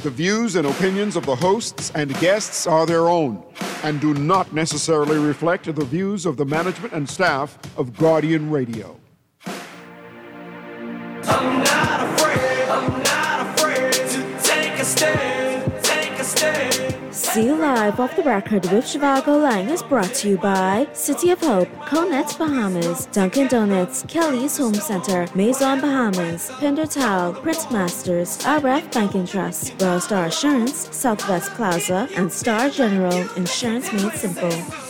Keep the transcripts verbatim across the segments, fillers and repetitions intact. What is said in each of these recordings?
The views and opinions of the hosts and guests are their own and do not necessarily reflect the views of the management and staff of Guardian Radio. I'm not afraid, I'm not afraid to take a stand, take a stand. See Live Off the Record with Zhivago Lang is brought to you by City of Hope, Conet Bahamas, Dunkin' Donuts, Kelly's Home Center, Maison Bahamas, Pender Towel, Print Masters, R F Banking Trust, Royal Star Assurance, Southwest Plaza, and Star General Insurance Made Simple.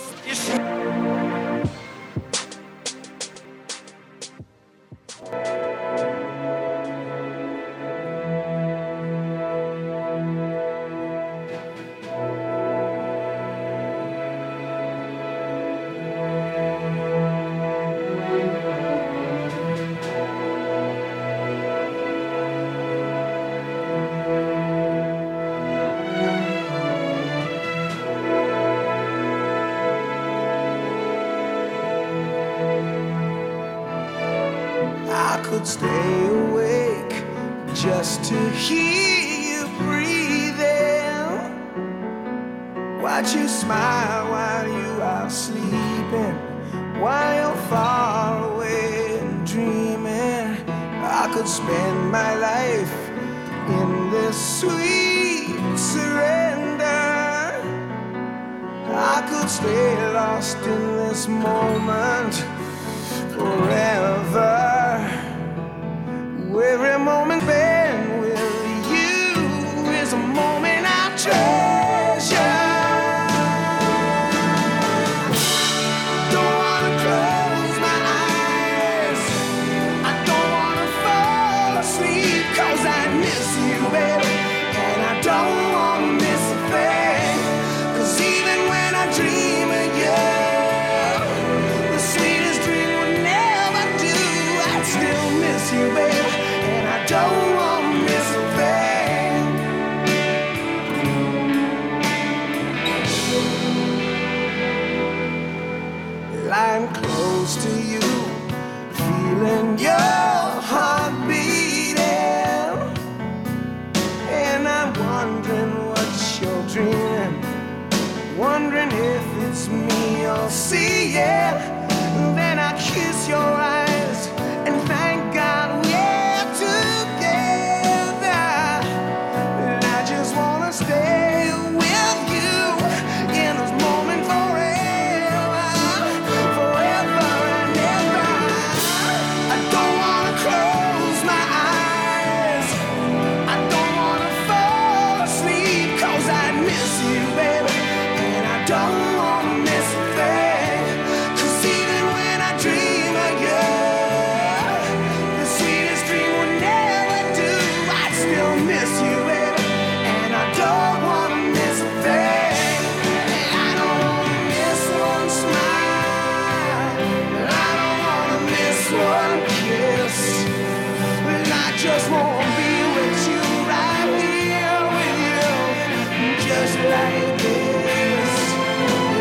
Stay awake just to hear you breathing. Watch you smile while you are sleeping, while you're far away and dreaming. I could spend my life in this sweet surrender. I could stay lost in this moment forever. Every moment spent with you is a moment I treasure. Don't wanna close my eyes, I don't wanna fall asleep, 'cause I miss you, baby, and I don't wanna miss a thing. 'Cause even when I dream of you, the sweetest dream would never do. I still miss you, baby. Don't want to miss a thing. Lying close to you, feeling your heart beating, and I'm wondering what you're dreaming, wondering if it's me you're seeing. And then I kiss your eyes and thank God we're together. And I just wanna stay with you in this moment forever, forever and ever. I don't wanna close my eyes, I don't wanna fall asleep, 'cause I miss you, baby, and I don't wanna miss a thing. 'Cause even when I dream of you, the sweetest dream would never do. I still miss you, baby, and I don't wanna miss a thing. I don't wanna miss one smile, I don't wanna miss one kiss, and I just wanna be with you, right here with you, just like this.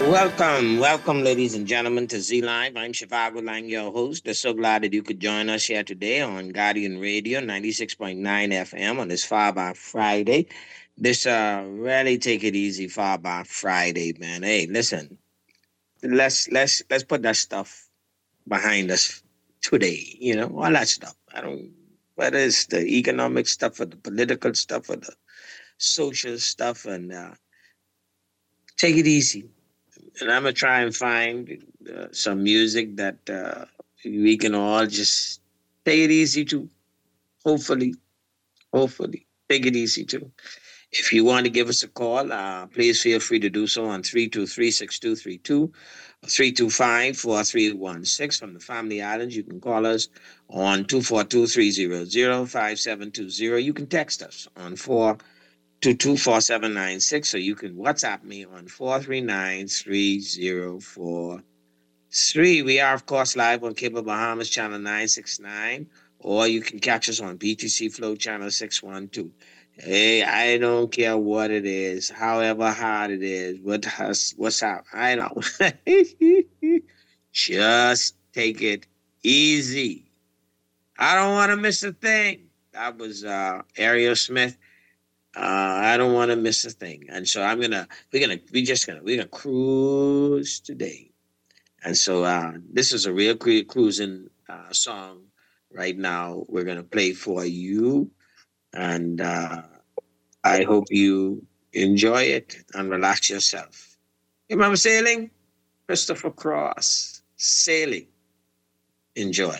Welcome, welcome, ladies and gentlemen, to Z Live. I'm Shivago Lang, your host. We're so glad that you could join us here today on Guardian Radio, ninety-six point nine F M on this Far By Friday. This uh really take it easy Far By Friday, man. Hey, listen, let's let's let's put that stuff behind us today. You know, all that stuff. I don't whether it's the economic stuff or the political stuff or the social stuff, and uh, take it easy. And I'm gonna try and find uh, some music that uh, we can all just take it easy to. Hopefully, hopefully, take it easy too. If you want to give us a call, uh, please feel free to do so on three two three, six two three two or three two five, four three one six. From the Family Islands, you can call us on two four two, three zero zero, five seven two zero. You can text us on four two two four seven nine six, or you can WhatsApp me on four three nine, three zero four three. We are, of course, live on Cable Bahamas channel nine six nine, or you can catch us on B T C Flow channel six one two. Hey, I don't care what it is, however hard it is, what has, what's up, I know. Just take it easy. I don't want to miss a thing. That was uh, Ariel Smith. Uh, I don't want to miss a thing. And so I'm gonna, we're gonna, we just gonna, we're gonna cruise today. And so uh, this is a real cru- cruising uh, song right now. We're gonna play for you, and uh, I hope you enjoy it and relax yourself. You remember Sailing? Christopher Cross, Sailing. Enjoy.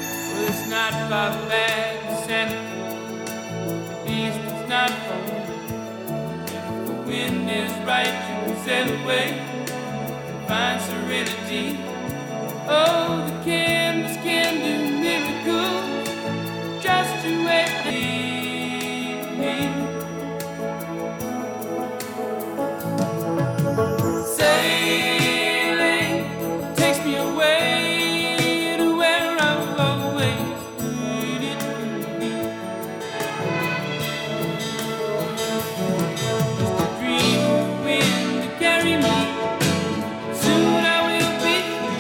not far back, Santa. The east is not home. sail away, find serenity. Oh, the canvas can do miracles. Just you wait and leave me. Sailing takes me away to where I've always needed to be. Just a dream of wind to carry me. Soon I will be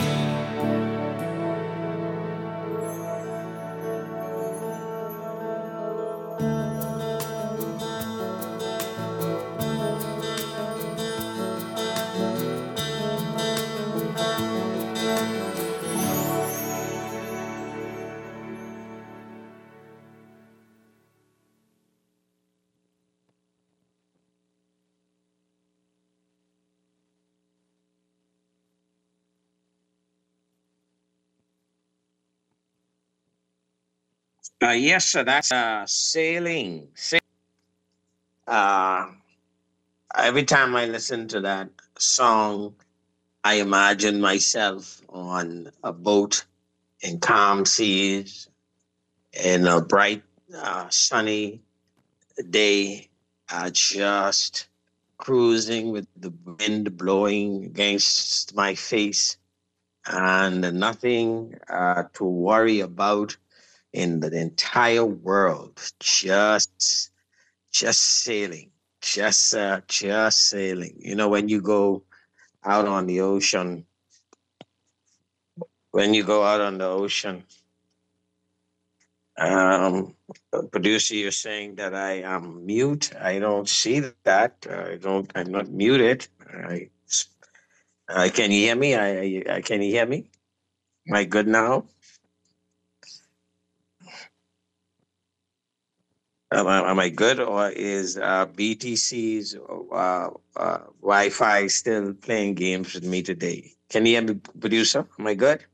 Uh, yes, sir. That's uh, sailing. Sa- Uh, every time I listen to that song, I imagine myself on a boat in calm seas in a bright, uh, sunny day, uh, just cruising with the wind blowing against my face and nothing uh, to worry about in the entire world. Just, just sailing, just, uh, just sailing. You know, when you go out on the ocean, when you go out on the ocean, um, producer, you're saying that I am mute. I don't see that. I don't. I'm not muted. I, uh, can you hear me? I, I, can you hear me? Am I good now? Am I, am I good, or is uh, B T C's uh, uh, Wi-Fi still playing games with me today? Can you hear me, producer? Am I good?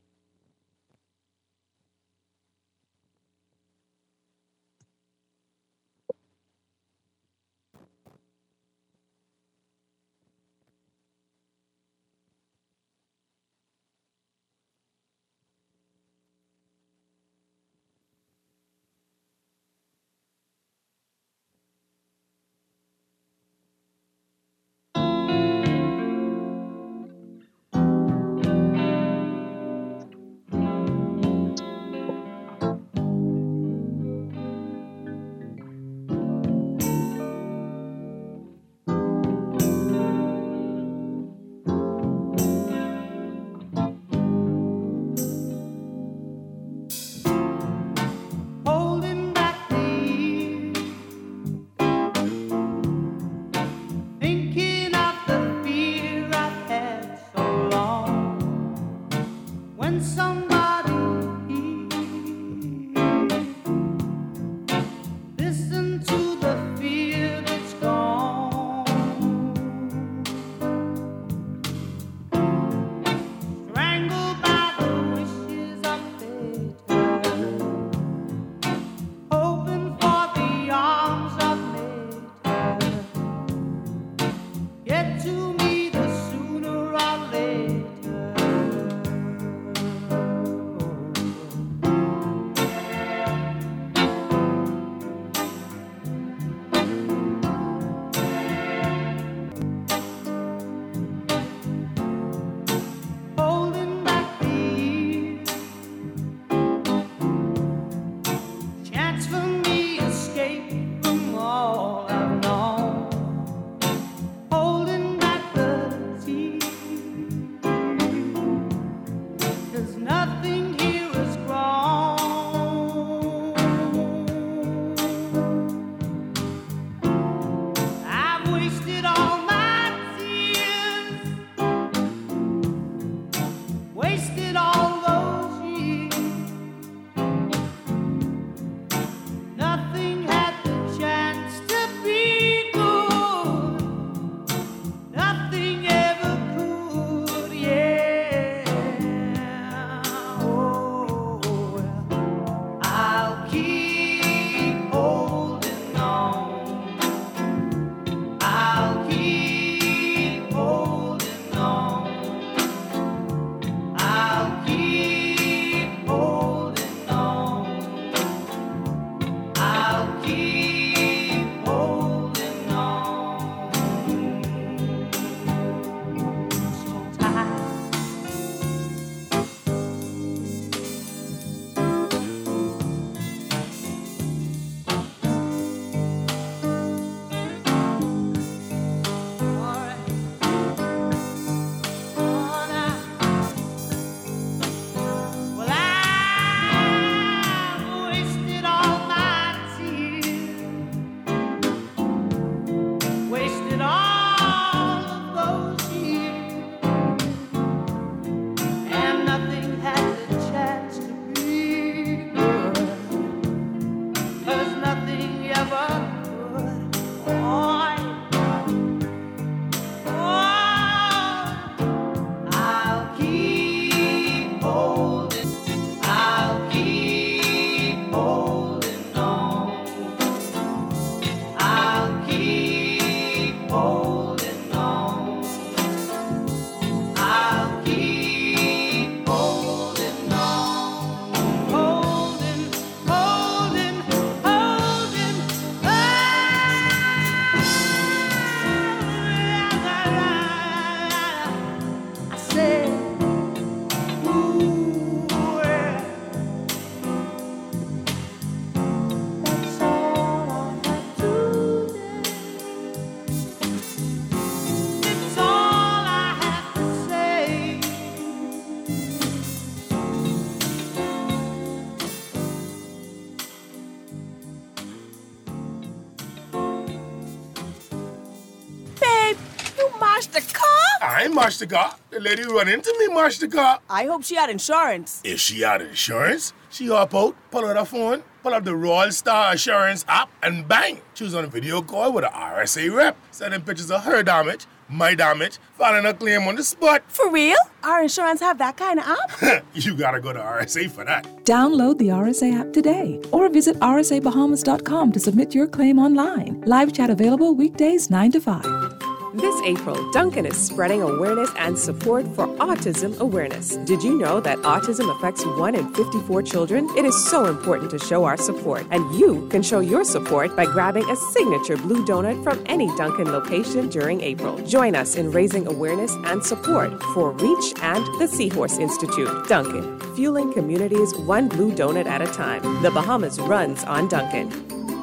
mashed the car? I ain't mashed the car. The lady who run into me mashed the car. I hope she had insurance. If she had insurance, she hop out, pull out her phone, pull up the Royal Star Assurance app, and bang! She was on a video call with an R S A rep, sending pictures of her damage, my damage, filing a claim on the spot. For real? Our insurance have that kind of app? You gotta go to R S A for that. Download the R S A app today or visit r s a bahamas dot com to submit your claim online. Live chat available weekdays nine to five. This April, Dunkin' is spreading awareness and support for autism awareness. Did you know that autism affects one in fifty-four children? It is so important to show our support, and you can show your support by grabbing a signature blue donut from any Dunkin' location during April. Join us in raising awareness and support for REACH and the Seahorse Institute. Dunkin', fueling communities one blue donut at a time. The Bahamas runs on Dunkin'.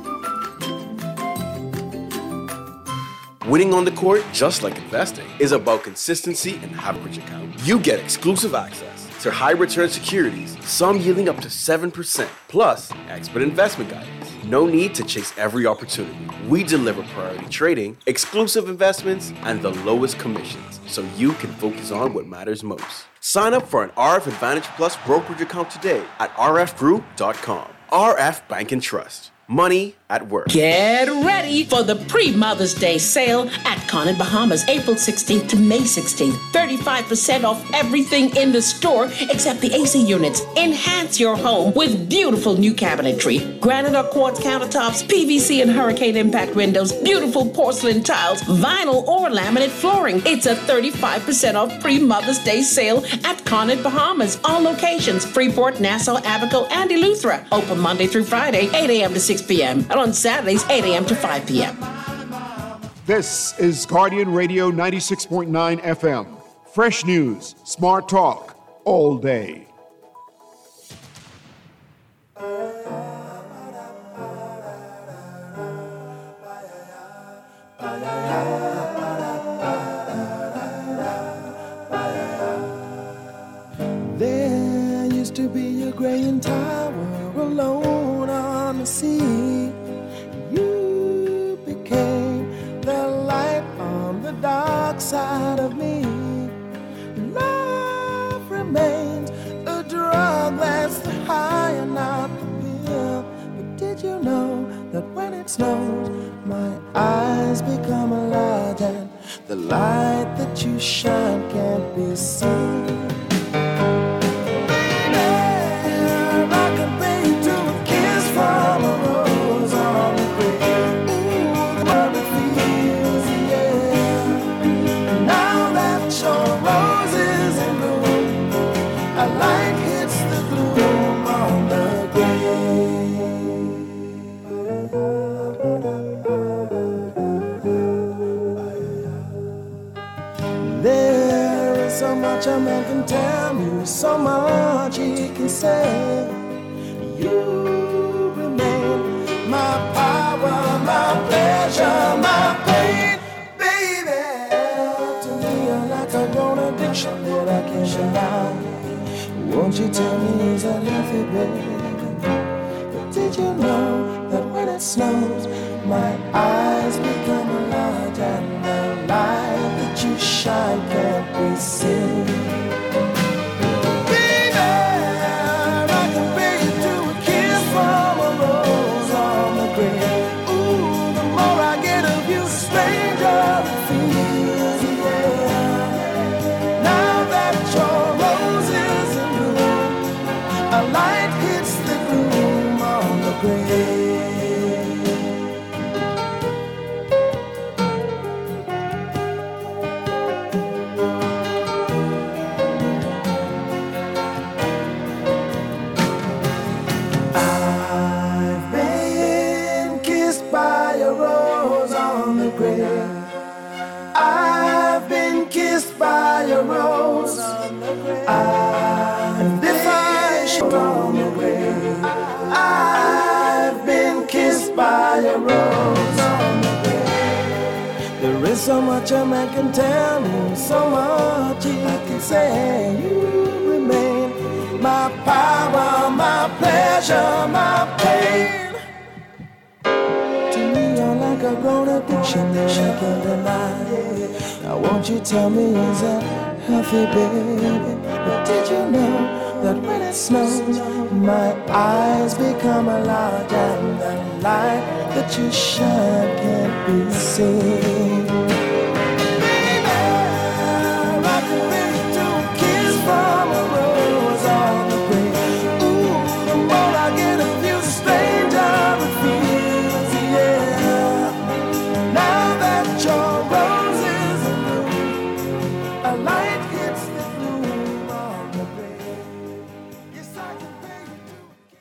Winning on the court, just like investing, is about consistency and average account. You get exclusive access to high return securities, some yielding up to seven percent, plus expert investment guidance. No need to chase every opportunity. We deliver priority trading, exclusive investments, and the lowest commissions, so you can focus on what matters most. Sign up for an R F Advantage Plus brokerage account today at r f group dot com. R F Bank and Trust. Money at work. Get ready for the pre-Mother's Day sale at Conant Bahamas, April sixteenth to May sixteenth. thirty-five percent off everything in the store except the A C units. Enhance your home with beautiful new cabinetry, granite or quartz countertops, P V C and hurricane impact windows, beautiful porcelain tiles, vinyl or laminate flooring. It's a thirty-five percent off pre-Mother's Day sale at Conant Bahamas. All locations, Freeport, Nassau, Abaco, and Eleuthera. Open Monday through Friday, eight a.m. to six p.m. and on Saturdays, eight a.m. to five p.m. This is Guardian Radio ninety-six point nine F M. Fresh news, smart talk, all day. There used to be a graying tower alone on the sea. You became the light on the dark side of me. Love remains a drug that's the high and not the pill. But did you know that when it snows, my eyes become a light, and the light that you shine can't be seen? A man can tell me so much he can say. You remain my power, my pleasure, my pain, baby. To me you're like a grown addiction that I can't shut down. Won't you tell me is that healthy, baby? But did you know that when it snows, my eyes become a light, and the light that you shine can't be seen? So much a man can tell me, so much he can say. You remain my power, my pleasure, my pain. To me you're like a grown addiction nation they can't deny. Now won't you tell me, is that healthy, baby? But did you know that when it snows, my eyes become a large and the light that you shine can't be seen? Baby, I can really do a kiss from a rose on the grave. Ooh, the more I get of you, the stranger it feels, yeah. Now that your rose is in bloom, a light hits the bloom on the grave. Yes, I can pay you to a kiss.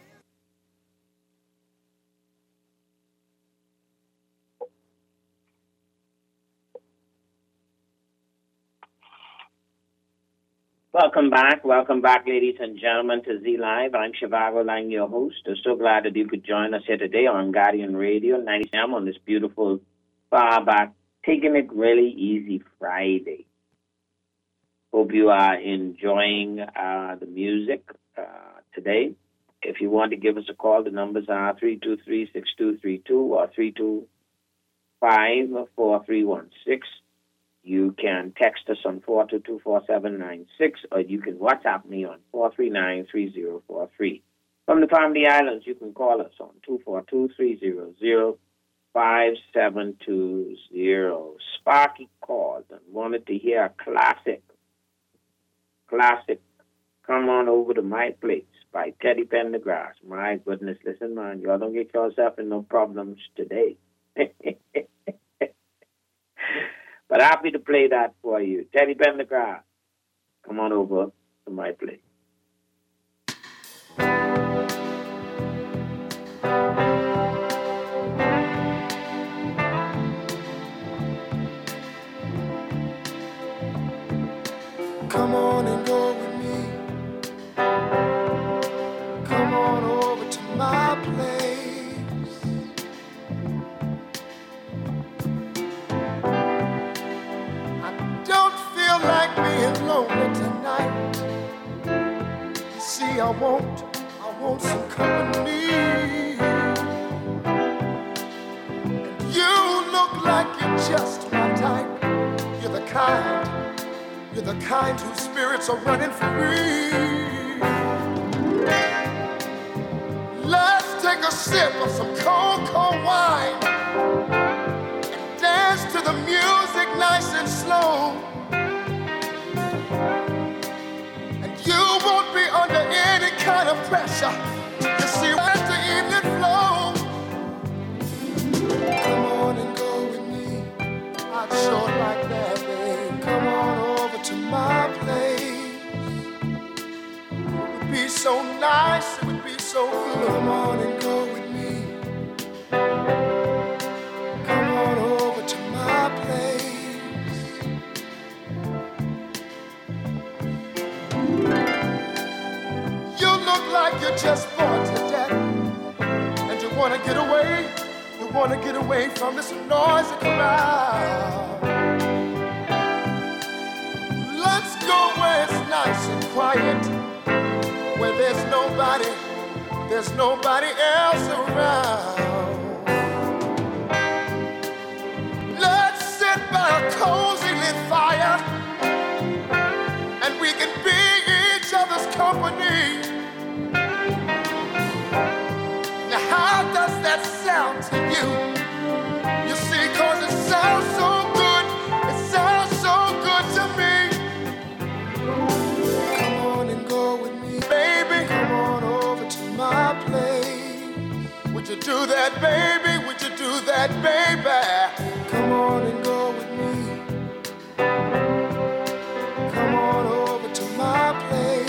Welcome back. Welcome back, ladies and gentlemen, to Z Live. I'm Shivago Lang, your host. I'm so glad that you could join us here today on Guardian Radio ninety A M on this beautiful, far back, taking it really easy Friday. Hope you are enjoying uh, the music uh, today. If you want to give us a call, the numbers are three two three, six two three two or three two five, four three one six. You can text us on four two two, four seven nine six, or you can WhatsApp me on four three nine, three zero four three. From the Family Islands, you can call us on two four two, three zero zero, five seven two zero. Sparky called and wanted to hear a classic, classic, Come On Over to My Place by Teddy Pendergrass. My goodness, listen, man, y'all don't get yourself in no problems today. But happy to play that for you. Teddy Pendergrass, come on over to my place. Come on and go with me. Come on over to my place. Like being lonely tonight. You see, I want, I want some company. And you look like you're just my type. You're the kind, you're the kind whose spirits are running free. Let's take a sip of some cold, cold wine and dance to the music nice and slow. You won't be under any kind of pressure. You see, let the evening flow. Come on and go with me. I'd sure like that, babe. Come on over to my place. It would be so nice, it would be so good. Come on and go with me. Come on over to my place. Look like you're just bored to death, and you want to get away, you want to get away from this noisy crowd. Let's go where it's nice and quiet, where there's nobody, there's nobody else around. Let's sit by a cozy lit fire, and we can be each other's company. How does that sound to you? You see, cause it sounds so good, it sounds so good to me. Come on and go with me, baby. Come on over to my place. Would you do that, baby? Would you do that, baby? Come on and go with me. Come on over to my place.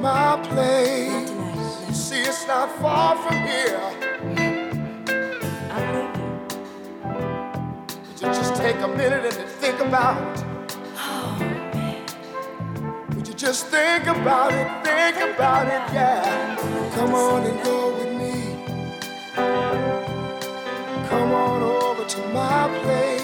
my place. You see, it's not far from here. Would you just take a minute and think about it? Would you just think about it, think about it, yeah. Come on and go with me. Come on over to my place.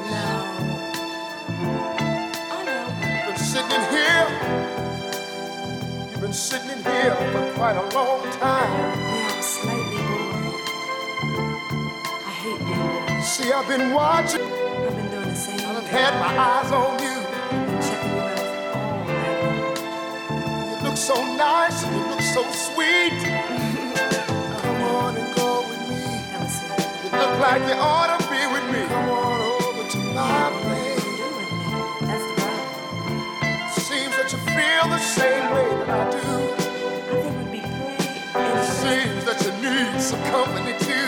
You've been sitting in here. You've been sitting in here for quite a long time. Yeah, I'm slightly bored. I hate being bored. See, I've been watching. I've been doing the same thing. I've had my eyes on you. I've been checking you out all night long. You look so nice and you look so sweet. Come on and go with me. You look like you ought to be with me. Come on over to my place. That's the problem. Seems that you feel the same way that I do. I think we'd be great. It seems that you need some company too.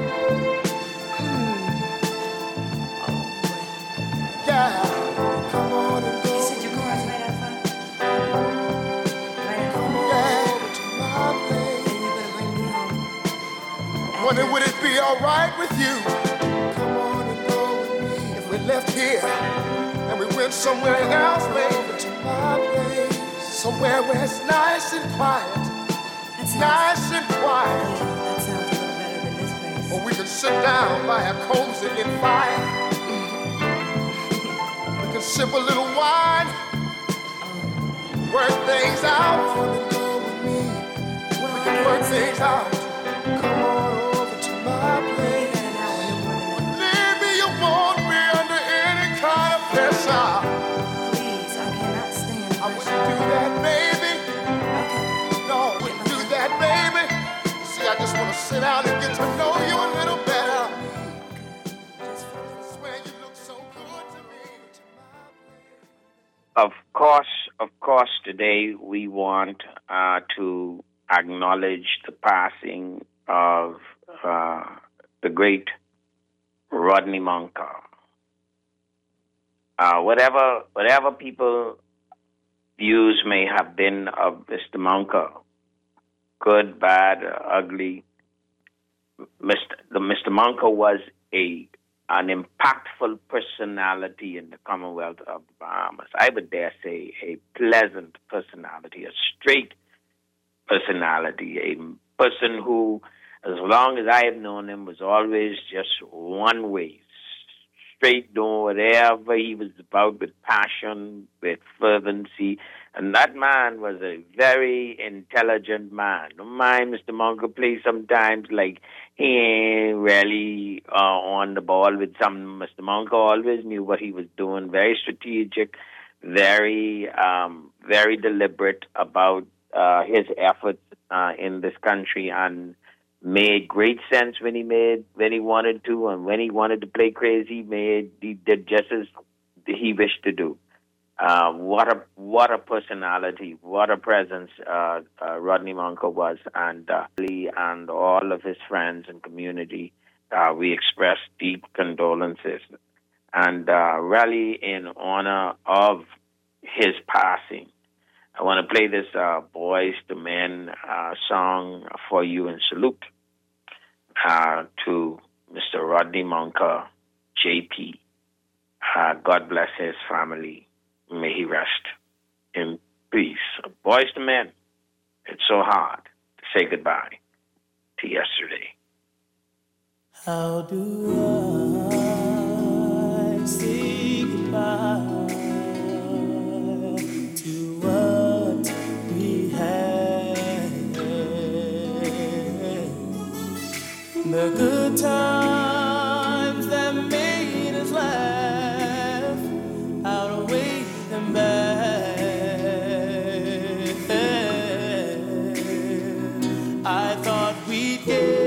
Yeah, come on and go. You said your car's right outside? Right outside? Come on over to my place. And you're gonna bring me home? Wonder would it be alright with you? Come on and go with me. If we left here and we went somewhere else, over to my place. Somewhere where it's nice and quiet. That sounds, Nice and quiet. yeah, that sounds a little better than this place. Or we can sit down by a cozy little fire. We can sip a little wine. Work things out. Come on and go with me. We can work things out. Come on over to my place. Believe me, you won't be under any kind of pressure. Please, I cannot stand I wouldn't do that, baby. No, I wouldn't do that, baby. See, I just want to sit down and get to know you a little better. I swear you look so good to me. Of course, of course, today we want uh, to acknowledge the passing of uh, the great Rodney Monka. Uh, whatever, whatever people views may have been of Mister Monka, good, bad, ugly, Mister The Mister Monka was a an impactful personality in the Commonwealth of the Bahamas. I would dare say a pleasant personality, a straight personality, a person who, as long as I have known him, was always just one way, straight doing whatever he was about with passion, with fervency. And that man was a very intelligent man. Don't mind Mister Monka play sometimes like he ain't really uh, on the ball with some. Mister Monka always knew what he was doing, very strategic, very, um, very deliberate about uh, his efforts uh, in this country, and made great sense when he made when he wanted to, and when he wanted to play crazy, made he did just as he wished to do. Uh, what a what a personality, what a presence uh, uh, Rodney Monka was, and uh, Lee and all of his friends and community. Uh, we express deep condolences, and uh, really in honor of his passing. I want to play this uh, Boys to Men uh, song for you in salute uh, to Mister Rodney Monka, J P. Uh, God bless his family. May he rest in peace. Boys to Men, it's so hard to say goodbye to yesterday. How do I say goodbye to what we had? The good times that made us laugh outweigh them bad. I thought we'd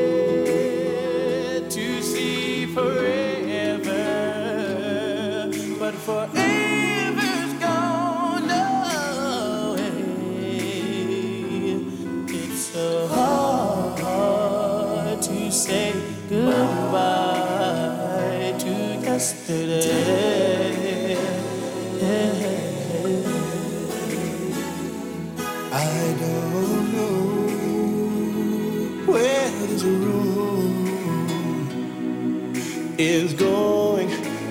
get to see forever, but forever's gone away. It's so hard to say goodbye to yesterday. I don't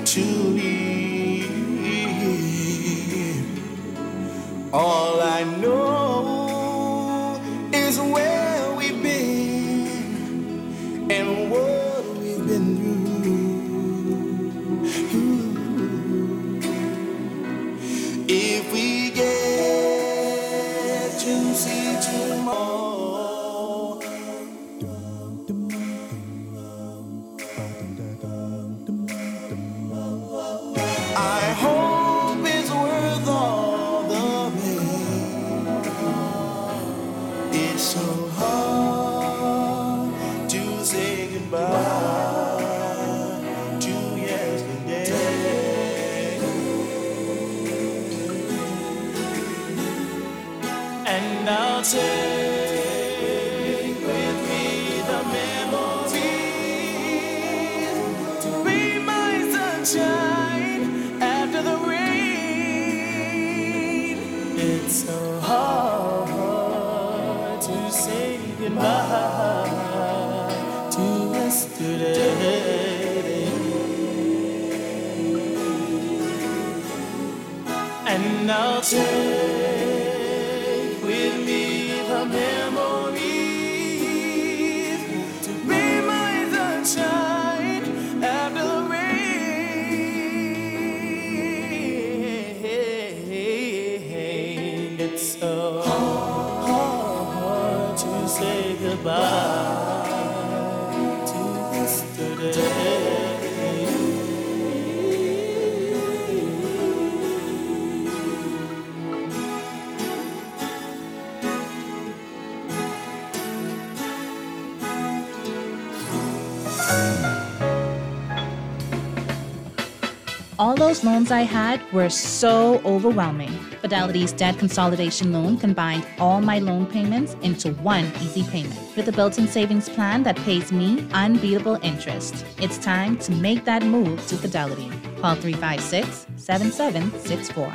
to leave. All I know is where we've been and what we've been through. If we get to see tomorrow, I hope it's worth all the pain. It's so hard to say goodbye to yesterday. And I'll take with me the memories to be my sunshine after the rain. It's so hard to say goodbye to yesterday. And I'll take with me the memories to be my sunshine after the rain. It's so hard to say goodbye to yesterday. All those loans I had were so overwhelming. Fidelity's debt consolidation loan combined all my loan payments into one easy payment with a built-in savings plan that pays me unbeatable interest. It's time to make that move to Fidelity. Call three five six, seven seven six four.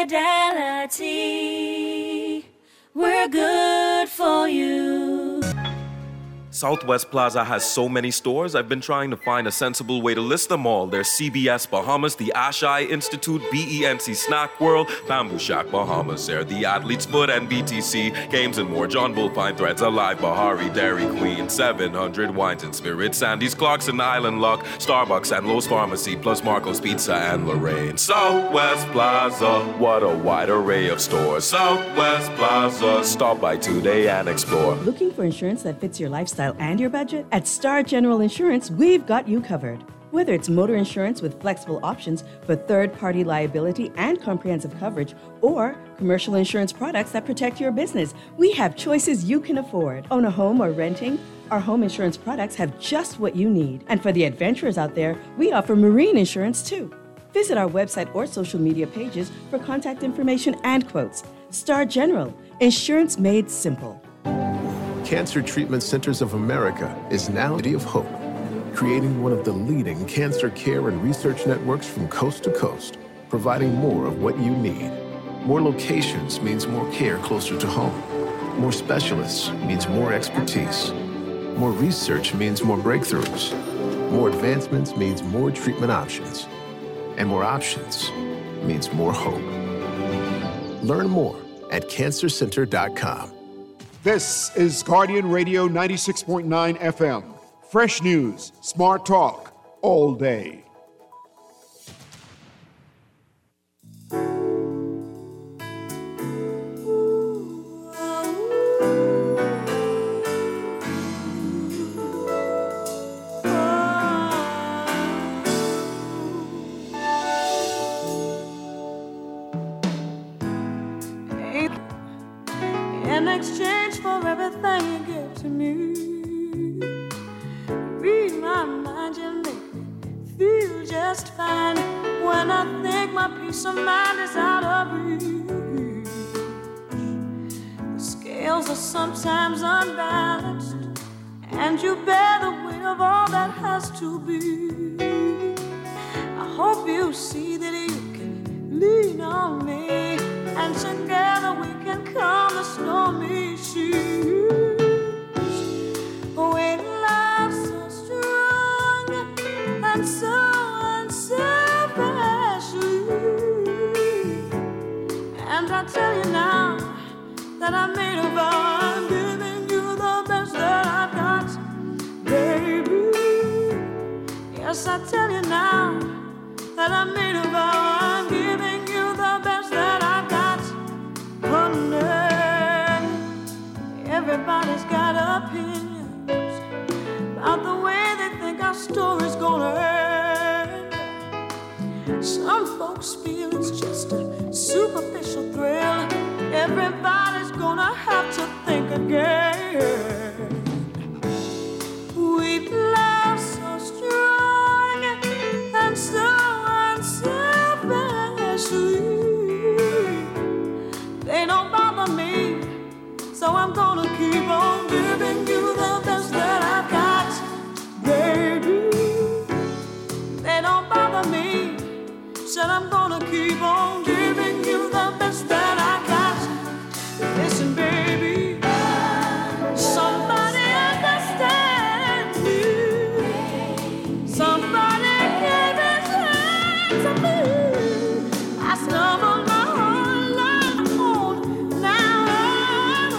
Fidelity, we're good for you. Southwest Plaza has so many stores, I've been trying to find a sensible way to list them all. There's C B S Bahamas, the Ashai Institute, B E N C Snack World, Bamboo Shack Bahamas, Air, the Athlete's Foot, and B T C, Games and More, John Bull Fine Threads, Alive Bahari, Dairy Queen, seven hundred Wines and Spirits, Sandy's Clarkson Island Lock, Starbucks and Lowe's Pharmacy, plus Marco's Pizza and Lorraine. Southwest Plaza, what a wide array of stores. Southwest Plaza, stop by today and explore. Looking for insurance that fits your lifestyle and your budget? At Star General Insurance, we've got you covered. Whether it's motor insurance with flexible options for third-party liability and comprehensive coverage, or commercial insurance products that protect your business, we have choices you can afford. Own a home or renting? Our home insurance products have just what you need. And for the adventurers out there, we offer marine insurance too. Visit our website or social media pages for contact information and quotes. Star General, insurance made simple. Cancer Treatment Centers of America is now a city of hope, creating one of the leading cancer care and research networks from coast to coast, providing more of what you need. More locations means more care closer to home. More specialists means more expertise. More research means more breakthroughs. More advancements means more treatment options. And more options means more hope. Learn more at cancer center dot com. This is Guardian Radio ninety-six point nine F M. Fresh news, smart talk, all day. In exchange for everything you give to me, read my mind, you make me feel just fine. When I think my peace of mind is out of reach, the scales are sometimes unbalanced, and you bear the weight of all that has to be. I hope you see that you can lean on me, and together we can calm the stormy seas. When love's so strong and so unselfish, and I made a vow I'm giving you the best that I've got, baby. Yes, I tell you now that I made a vow I'm giving you the best that I've got, honey. Everybody's got opinions about the way they think our story's gonna end. Some folks feel it's just a superficial thrill. Everybody's gonna have to think again. We've loved so strong and so unselfishly. They don't bother me, so I'm gonna keep on giving you the best that I've got, baby. They don't bother me, said I'm gonna keep on giving you the best that I got. Listen, baby, somebody understands me. Somebody gave his hand to me. I stumbled my whole life on. Now I'm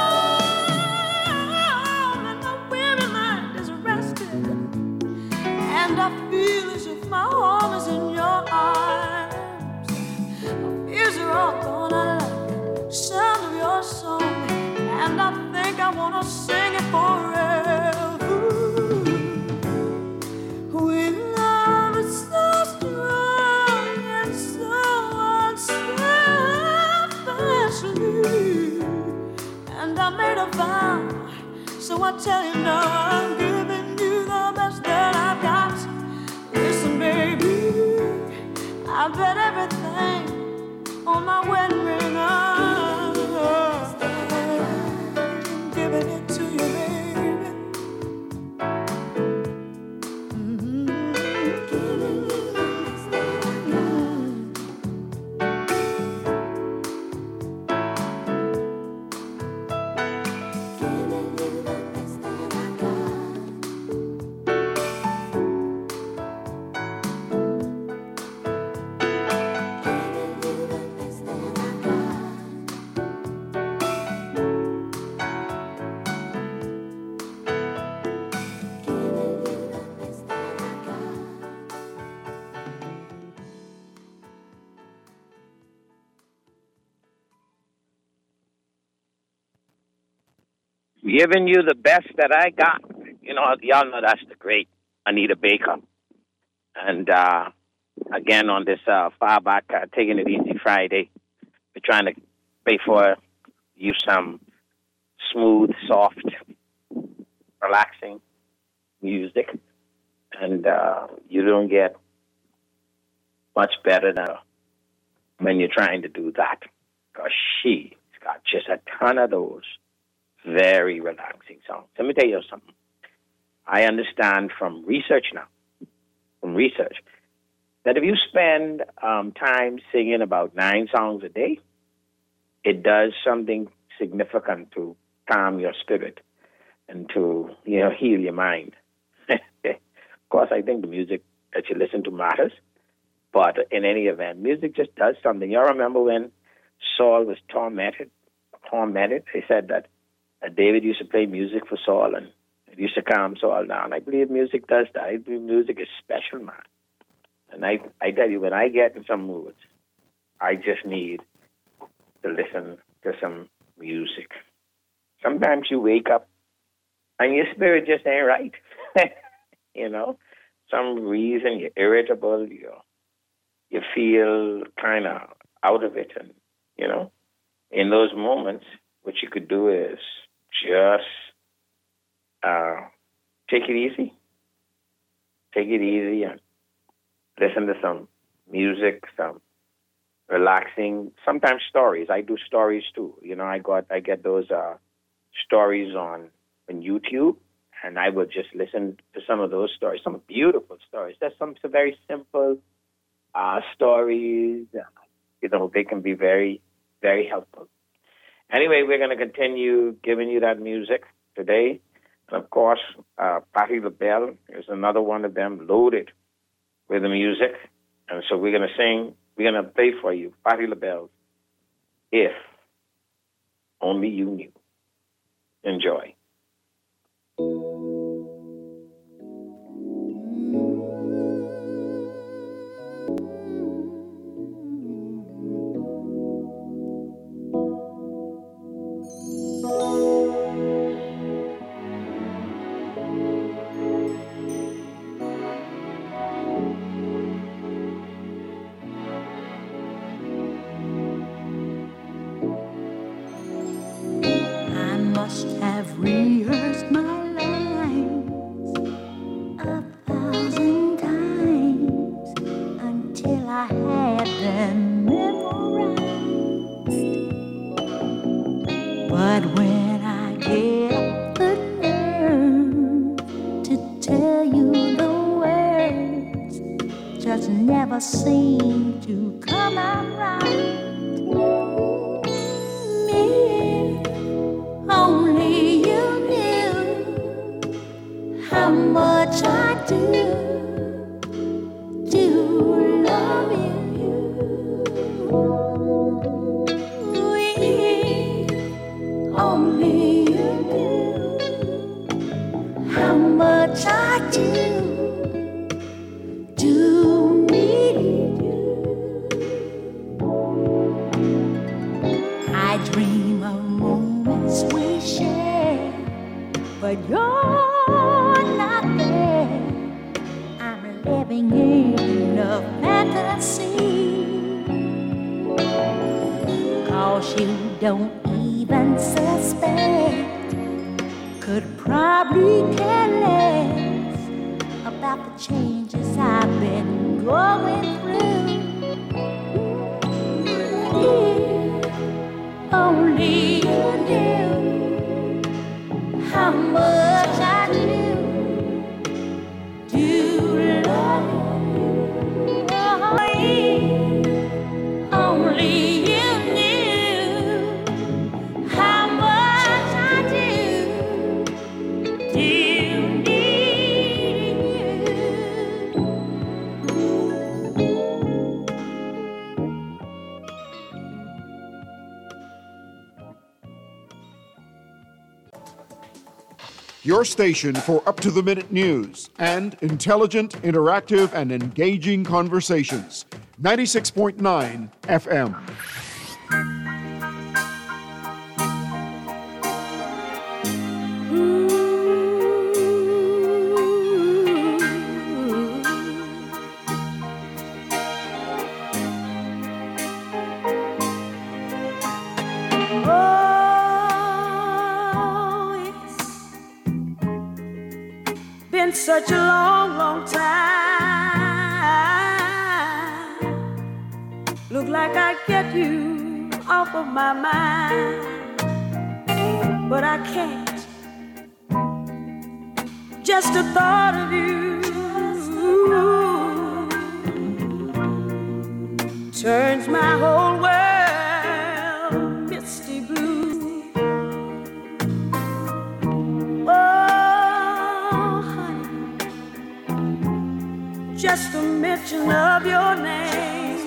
home, and my weary mind is rested, and I feel as if my home is in your arms. My fears are all gone. I like the sound of your song, and I think I wanna sing it forever. We love is so strong and so unselfishly, and I made a vow, so I tell you now I'm giving you the best that I've got. Listen, baby, I bet everything on my wedding ring. I'm giving it to you, baby. Giving you the best that I got. You know, y'all know that's the great Anita Baker. And uh, again, on this uh, far back, uh, Taking It Easy Friday, we're trying to pay for you some smooth, soft, relaxing music. And uh, you don't get much better than when you're trying to do that. Because she's got just a ton of those very relaxing songs. Let me tell you something. I understand from research now, from research, that if you spend um, time singing about nine songs a day, it does something significant to calm your spirit and to, you know, heal your mind. Of course, I think the music that you listen to matters, but in any event, music just does something. You all remember when Saul was tormented? Tormented. They said that uh, David used to play music for Saul, and it used to calm Saul down. I believe music does that. I believe music is special, man. And I, I tell you, when I get in some moods, I just need to listen to some music. Sometimes you wake up and your spirit just ain't right. You know, some reason you're irritable, you you feel kind of out of it. And, you know, in those moments, what you could do is just uh, take it easy. Take it easy and listen to some music, some relaxing, sometimes stories. I do stories too. You know, I got I get those uh, stories on, on YouTube, and I would just listen to some of those stories, some beautiful stories. There's some, some very simple uh, stories. You know, they can be very, very helpful. Anyway, we're going to continue giving you that music today. And of course, uh, Patti LaBelle is another one of them, loaded with the music. And so we're going to sing, we're going to play for you Patti LaBelle, If only you knew. Enjoy. I must have rehearsed my lines a thousand times until I had them memorized. But when I get up the nerve to tell you the words, just never seem to come out right. Only you knew how much I do, do love you. Only you knew how much I do, do need you. I dream of moments we share, but you're not there. I'm living in a fantasy, 'cause you don't even suspect, could probably care less about the changes I've been going through. Only you knew how much I do, do love you. Only you knew how much I do, do need you. Your station for up-to-the-minute news and intelligent, interactive, and engaging conversations. ninety-six point nine F M. Been such a long, long time. Look like I get you off of my mind, but I can't. Just the thought of you turns my whole world misty blue. Just the mention of your name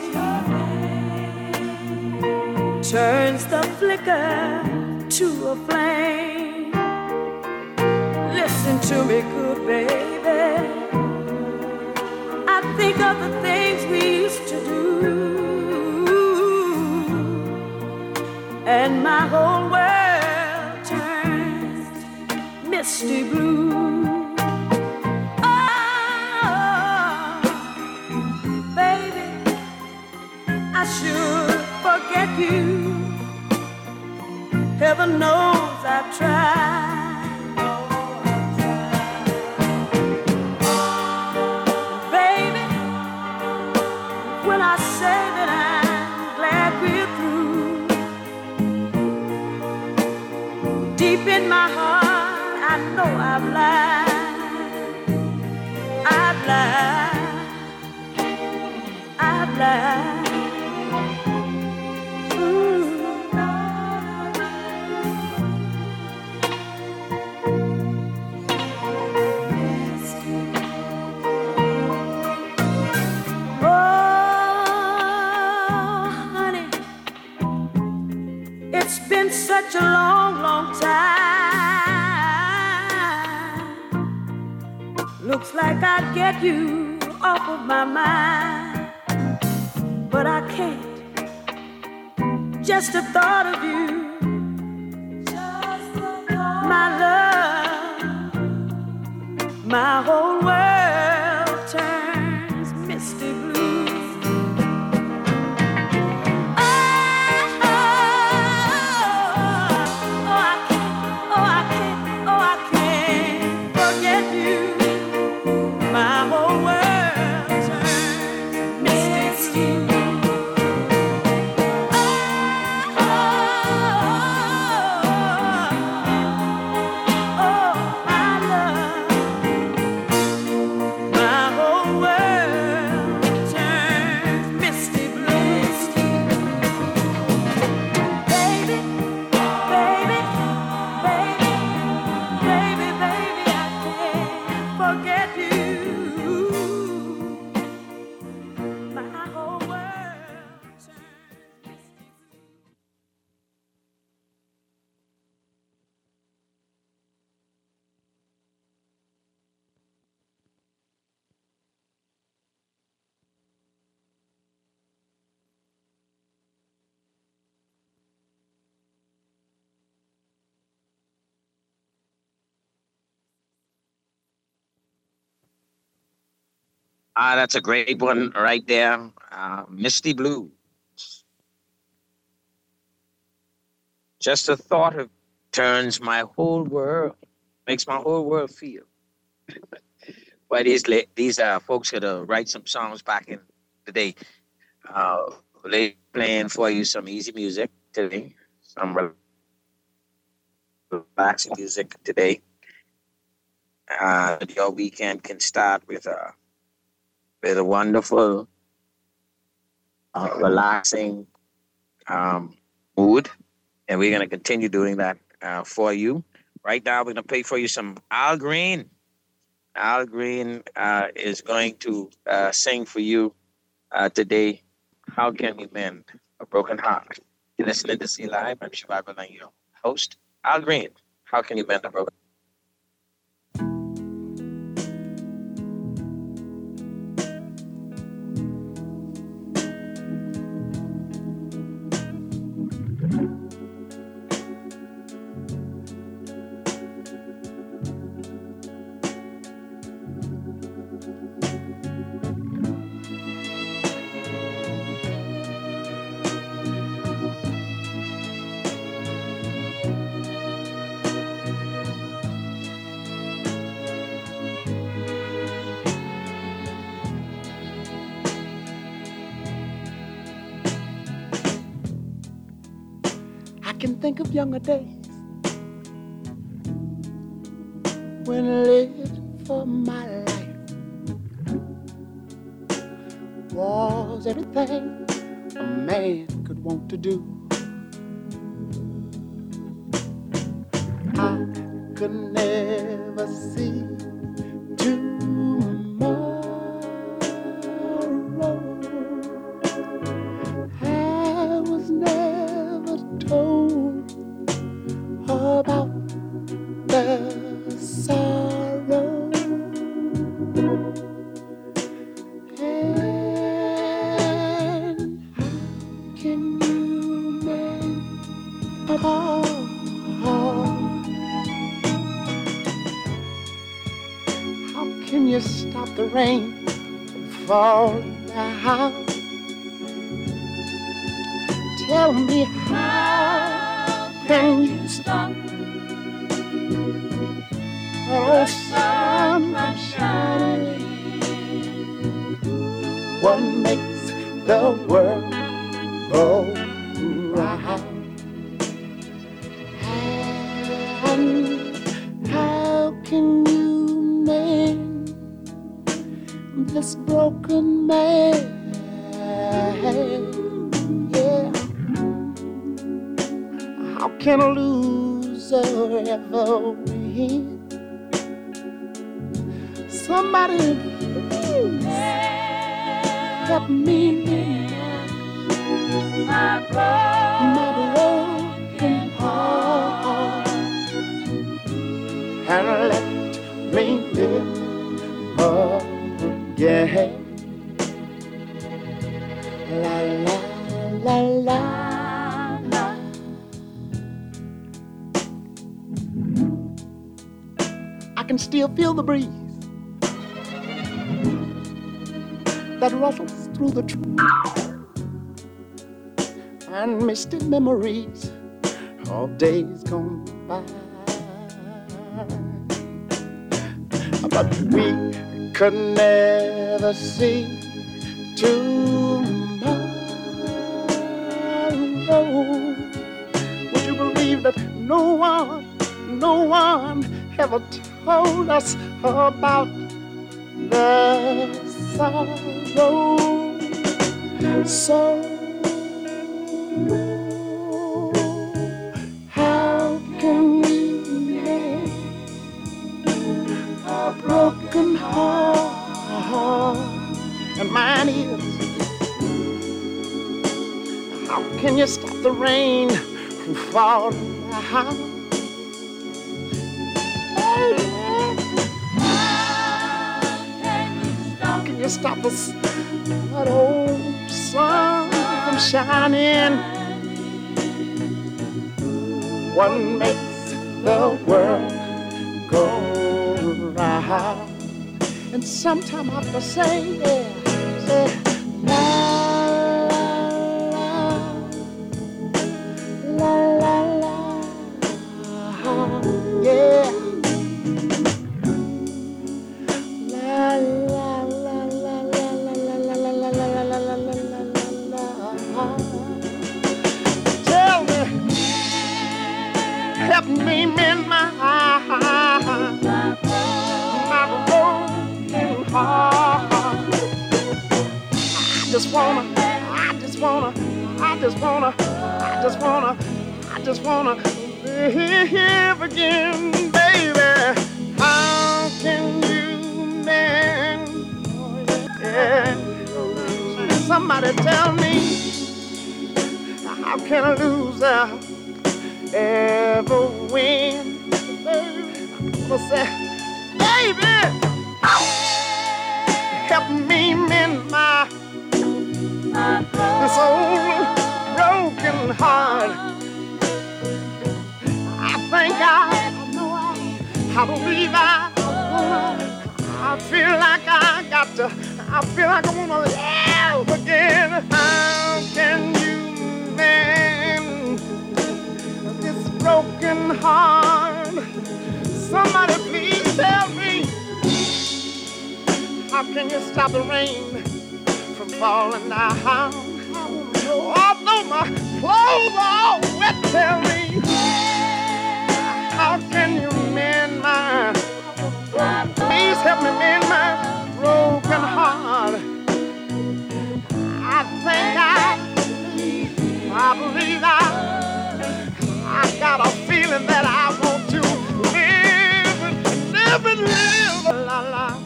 turns the flicker to a flame. Listen to me, good baby. I think of the things we used to do, and my whole world turns misty blue. I should forget you. Heaven knows I've tried. Baby, when I say that I'm glad we're through, deep in my heart I know I've lied. I've lied. I've lied. It's been so such a long, long time. Looks like I'd get you off of my mind, but I can't. Just the thought of you, my love, my whole world turns misty blue. Ah, that's a great one right there. Uh, Misty Blue. Just the thought of turns my whole world, makes my whole world feel. Well, these these uh, folks could uh, write some songs back in the day. Uh, they playing for you some easy music today, some relaxing music today. Uh, your weekend can start with a with a wonderful, uh, relaxing um, mood, and we're going to continue doing that uh, for you. Right now, we're going to play for you some Al Green. Al Green uh, is going to uh, sing for you uh, today, How Can You Mend a Broken Heart? You're listening to See Live. I'm Shivago Lang, your host. Al Green, How Can You Mend a Broken Heart? Think of younger days when I lived for my life. Was everything a man could want to do. I could never see tomorrow. I was never told about the sorrow, and how can you mend a heart? How can you stop the rain from falling down? Tell me, how can you stop the sun from shining? What makes the world go round? And how can you mend this broken man? Yeah. How can a loser ever win? Somebody please help me mend my broken heart. Yeah. La la la la la. I can still feel the breeze that ruffles through the trees and misty memories of days gone by. But we could never see tomorrow. Would you believe that no one, no one ever told us about the sorrow? So how can we mend a broken heart? And mine is, how can you stop the rain from falling down? How can you stop us, that old sun from shining? What makes the world go round? And sometimes I have to say, yeah, say, la la la la la, yeah. La la la la la la la la la la la la la la. Tell me, help me mend my my broken heart. I just wanna, I just wanna, I just wanna, I just wanna, I just wanna live again, baby. How can you mend? Yeah. Somebody tell me, how can a loser ever win? I'm gonna say, baby, help me mend my this old broken heart. I think I, I know I, I believe I, I feel like I got to, I feel like I wanna live again. How can you mend this broken heart? Somebody please tell me, how can you stop the rain from falling down? Although my clothes are all wet, tell me, how can you mend my, please help me mend my broken heart. I think I, I believe I, I got a feeling that I want to live and live and live. La la.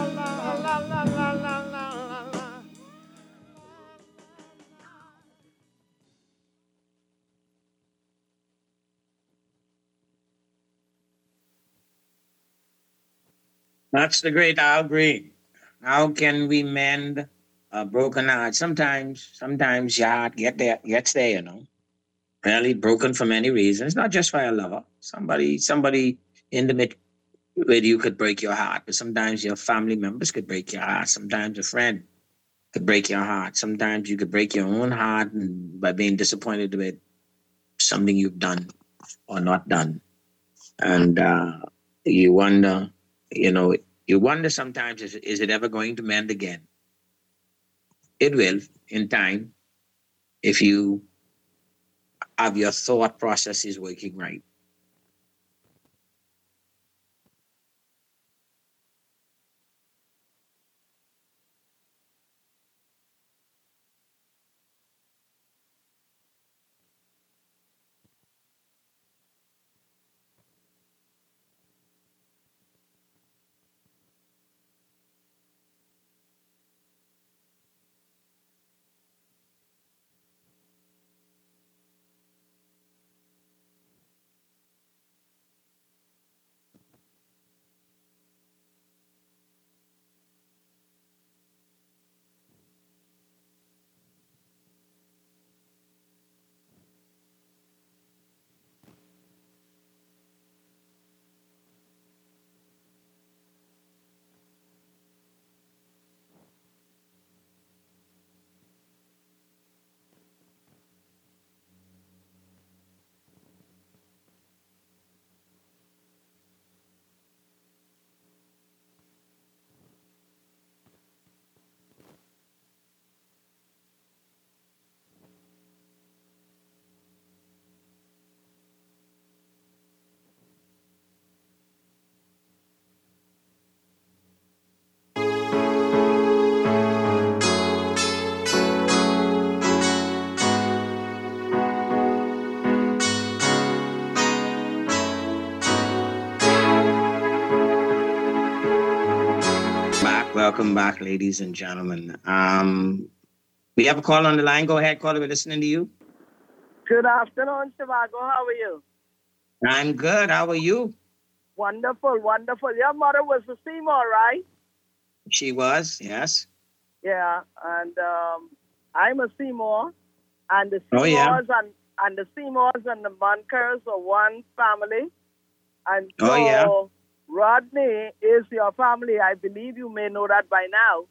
That's the great Al Green. How can we mend a broken heart? Sometimes, sometimes your heart get there, gets there, you know. Really broken for many reasons, not just for a lover. Somebody, somebody intimate with you could break your heart, but sometimes your family members could break your heart. Sometimes a friend could break your heart. Sometimes you could break your own heart and, by being disappointed with something you've done or not done. And uh, you wonder, you know, you wonder sometimes, is, is it ever going to mend again? It will in time if you have your thought processes working right. Welcome back, ladies and gentlemen. Um, we have a call on the line. Go ahead, caller. We're listening to you. Good afternoon, Chivago. How are you? I'm good. How are you? Wonderful, wonderful. Your mother was a Seymour, right? She was, yes. Yeah, and um, I'm a Seymour, and the Oh, Seymours yeah. and, and the Seymours and the Monkers are one family. And so Oh, yeah. Rodney is your family. I believe you may know that by now.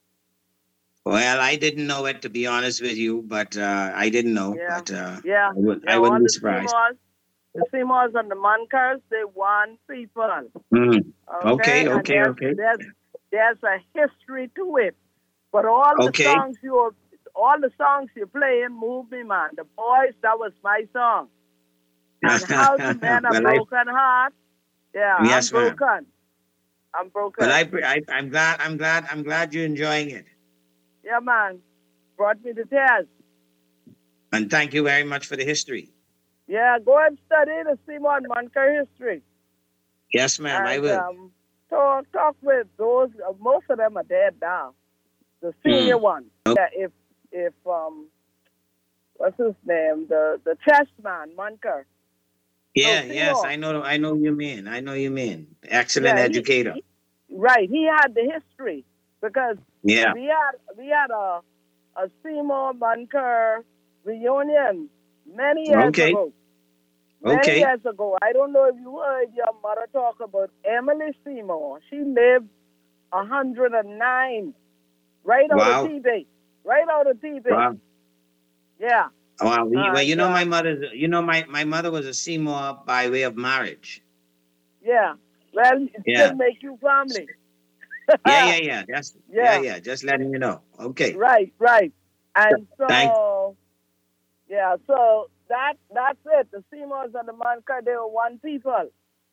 Well, I didn't know it, to be honest with you, but uh, I didn't know. Yeah. But uh, Yeah. I, would, yeah, I all wouldn't be the surprised. Seymours, the Seymours and the Monkers, they one people. Mm. Okay, And okay, there's, okay. There's, there's a history to it. But all Okay. the songs you all the songs you play move me, man. The Boys, that was my song. And How to Mend a Well, I- Broken Heart. Yeah, Yes, I'm ma'am. broken. I'm broken. Well, I, I, I'm glad. I'm glad. I'm glad you're enjoying it, Yeah, man. Brought me to tears. and thank you very much for the history. Yeah, go and study the Simon Monker history. Yes, ma'am. I And, will. Um, talk, talk with those. Uh, most of them are dead now. The senior Mm. ones. Okay. Yeah, if if um, what's his name? The the chess man Monker. Yeah, so yes, Seymour. I know. I know you mean. I know you mean. Excellent Yeah, he- educator. he- right, he had the history because Yeah. we had we had a a Seymour Monker reunion many years Okay. ago. Many Okay. years ago. I don't know if you heard your mother talk about Emily Seymour. She lived one hundred nine. Right out Wow. of T V. Right out of T V. Wow. Yeah. Well, we- well, you And, know, uh, my mother. You know, my, my mother was a Seymour by way of marriage. Yeah. Well, it Yeah. still make you family. Yeah, yeah, yeah. That's yeah, Yeah. yeah. Just letting you know. Okay. Right, right. And so, Thank- yeah, so that that's it. The Seymours and the Monker, they were one people.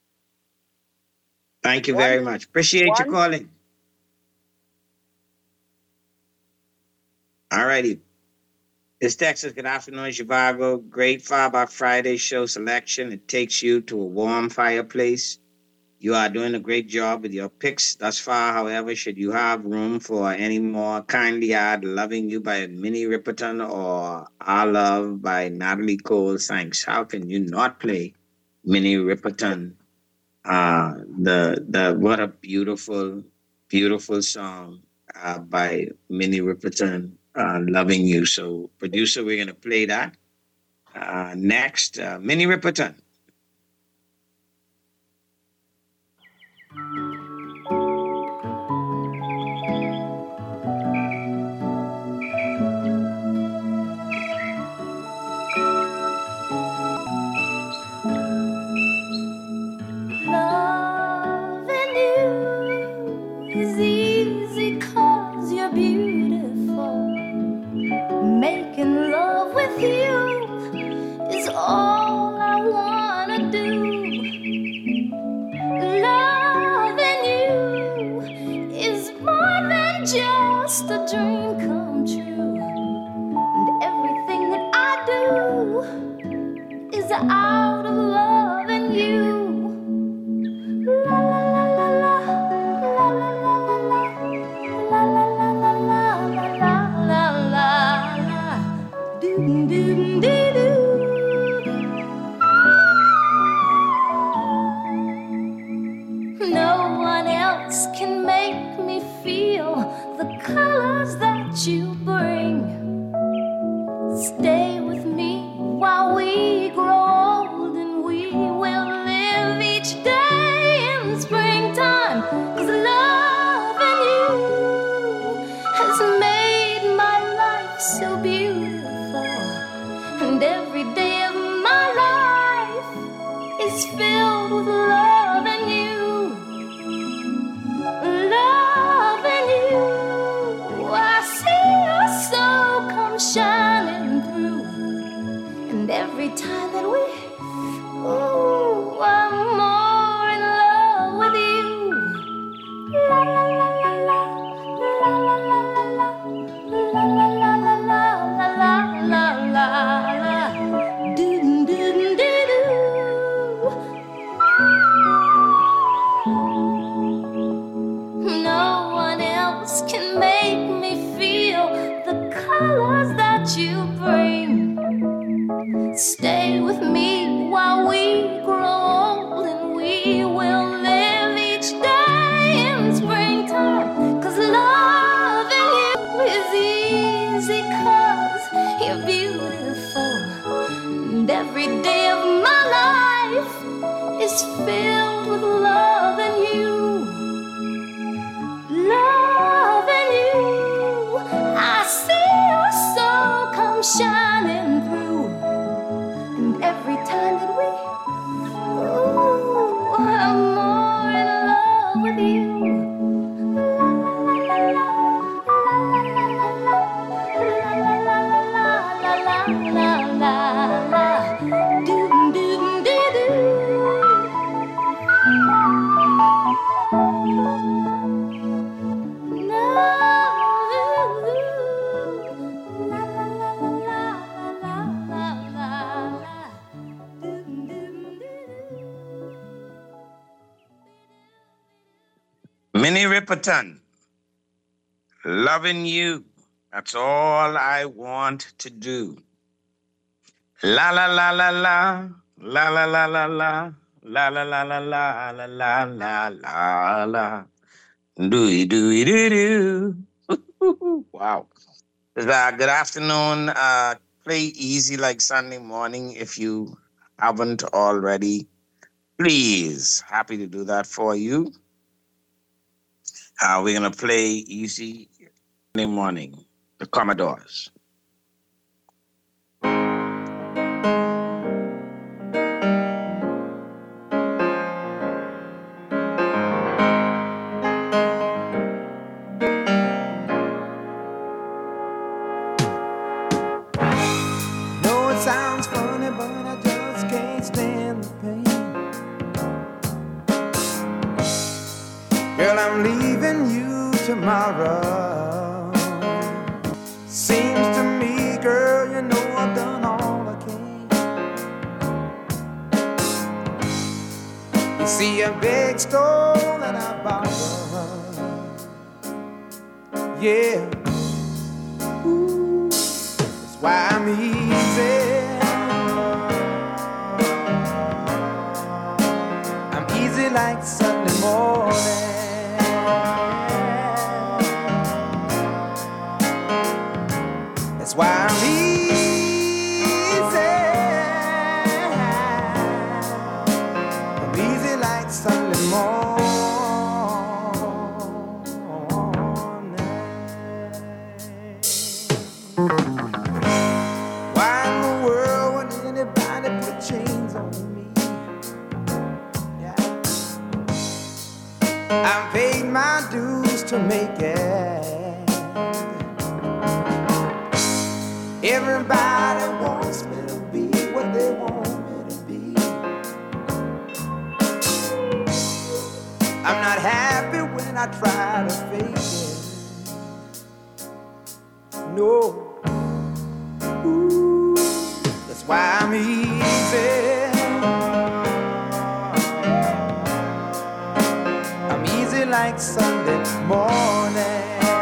Thank you One- very much. Appreciate you one- calling. All righty. It's Texas. Good afternoon, Chicago. Great Five by Friday show selection. It takes you to a warm fireplace. You are doing a great job with your picks thus far. However, should you have room for any more, kindly add Loving You by Minnie Riperton or Our Love by Natalie Cole. Thanks. How can you not play Minnie Riperton? Uh, the, the, what a beautiful, beautiful song uh, by Minnie Riperton, uh, Loving You. So, producer, we're going to play that. Uh, next, uh, Minnie Riperton. Loving you is easy 'cause you're beautiful. Making love with you is all I wanna do. Loving you is more than just a dream come true. And everything that I do is out of loving you. No one else can make me feel the colors that you bring. Stay with me while we grow old, and we will live each day in springtime. 'Cause loving you has made my life so beautiful, and every day of my life is filled with loving you. Loving you, I see your soul come shining through. And every time that we, ooh, I'm more in love with you. La la la la la, la la la la la, la la la la la, la la la la, doo doo doo doo. No one else what you bring. Stay with me while we grow old, and we will live each day in springtime. Cause loving you is easy, cause you're beautiful. And every day of my life is filled with love and you. Love and you. I see your soul come shining through. And every time that we, ooh, I'm more in love with you. Minnie Riperton, loving you, that's all I want to do. La la la la la, la la la la la, la la la la la, la la la la la, doo doo doo doo. Wow. Uh, good afternoon. Uh, play easy like Sunday morning if you haven't already. Please, happy to do that for you. Uh, we're going to play easy Sunday morning, the Commodores. Know it sounds funny, but I just can't stand the pain. Girl, I'm leaving you tomorrow. Seems to me, girl, you know I've done all I can. You see a big store that I borrowed. Yeah. Ooh, that's why I'm easy. I'm easy like Sunday morning. That's why I'm easy. I'm easy like Sunday morning. Why in the world would anybody put chains on me? Yeah. I've paid my dues to make it. Everybody wants me to be what they want me to be. I'm not happy when I try to fake it. No. Ooh, that's why I'm easy. I'm easy like Sunday morning.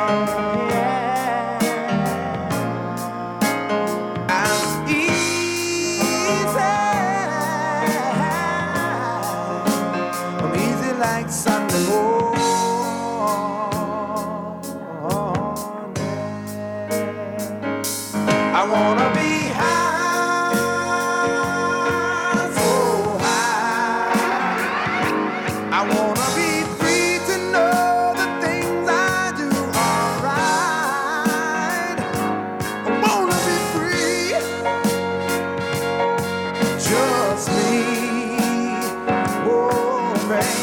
I wanna be high, so high. I wanna be free to know the things I do are right. I wanna be free, just me, oh baby.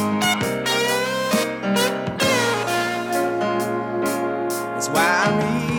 That's why I'm here.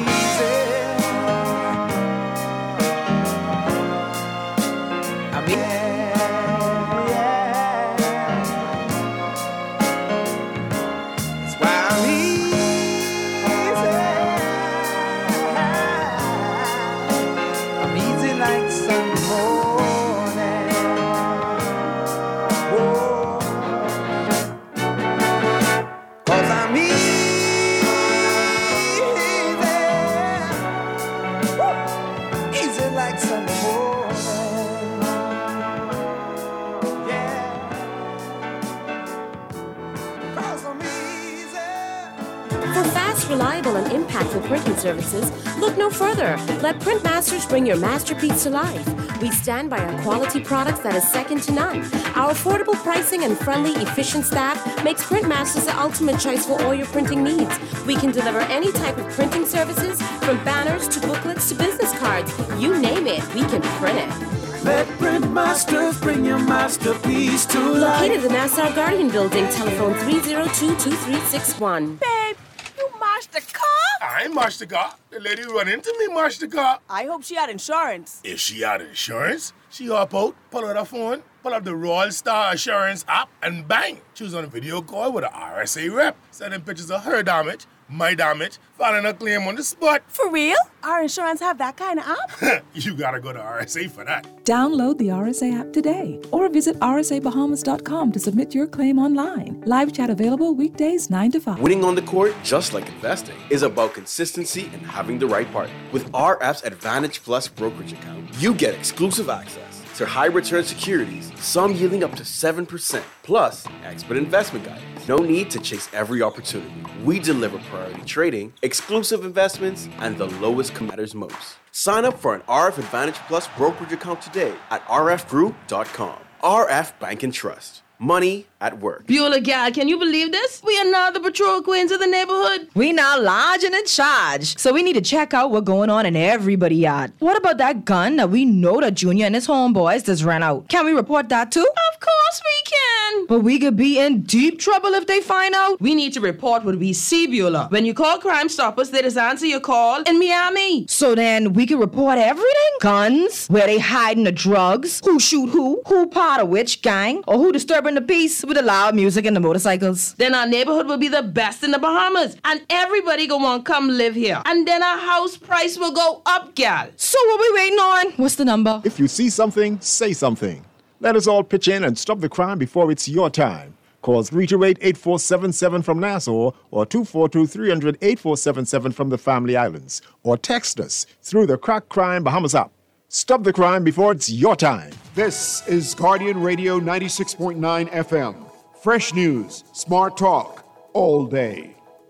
for printing services, look no further. Let Printmasters bring your masterpiece to life. We stand by our quality products that is second to none. Our affordable pricing and friendly, efficient staff makes Printmasters the ultimate choice for all your printing needs. We can deliver any type of printing services, from banners to booklets to business cards. You name it, we can print it. Let Printmasters bring your masterpiece to life. Located in the Nassau Guardian Building, telephone three oh two, two three six one. Babe, you mashed the car? I ain't mashed the car. The lady run into me mashed the car. I hope she had insurance. If she had insurance, she hop out, pull out her phone, pull up the Royal Star Assurance app, and bang! She was on a video call with an R S A rep, sending pictures of her damage, my damage, filing a claim on the spot. For real? Our insurance have that kind of app? You gotta go to R S A for that. Download the R S A app today or visit r s a bahamas dot com to submit your claim online. Live chat available weekdays nine to five. Winning on the court, just like investing, is about consistency and having the right partner. With R F's Advantage Plus brokerage account, you get exclusive access to high return securities, some yielding up to seven percent, plus expert investment guidance. No need to chase every opportunity. We deliver priority trading, exclusive investments, and the lowest commit matters most. Sign up for an R F Advantage Plus brokerage account today at r f group dot com. R F Bank and Trust. Money at work. Beulah, gal, can you believe this? We are now the patrol queens of the neighborhood. We now large and in charge. So we need to check out what's going on in everybody's yard. What about that gun that we know that Junior and his homeboys just ran out? Can we report that too? Of course we can. But we could be in deep trouble if they find out. We need to report what we see, Beulah. When you call Crime Stoppers, they just answer your call in Miami. So then we can report everything? Guns, where they hiding the drugs, who shoot who, who part of which gang, or who disturbing the peace with the loud music and the motorcycles. Then our neighborhood will be the best in the Bahamas, and everybody gonna want to come live here. And then our house price will go up, gal. So what we waiting on? What's the number? If you see something, say something. Let us all pitch in and stop the crime before it's your time. Call three two eight, eight four seven seven from Nassau or two four two, three hundred, eight four seven seven from the Family Islands. Or text us through the Crack Crime Bahamas app. Stop the crime before it's your time. This is Guardian Radio ninety-six point nine F M. Fresh news, smart talk, all day.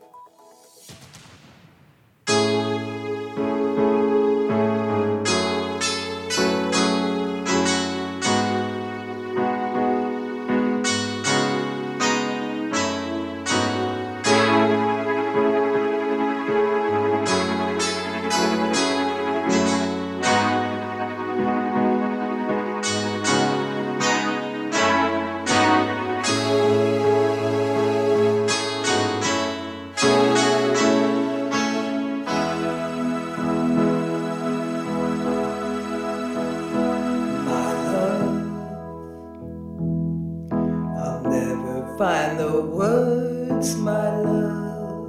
Find the words, my love,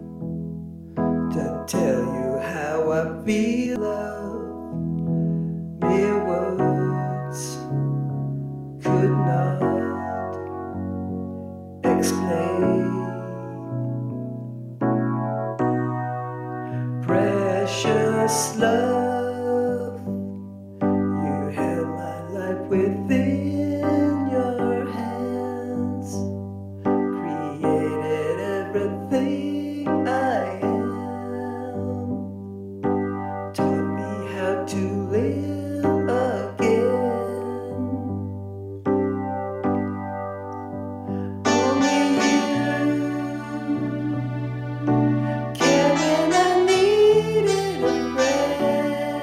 to tell you how I feel, love. Mere words could not explain. Precious love, you held my life within your hands. Everything I am taught me how to live again. Only you came when I needed a friend.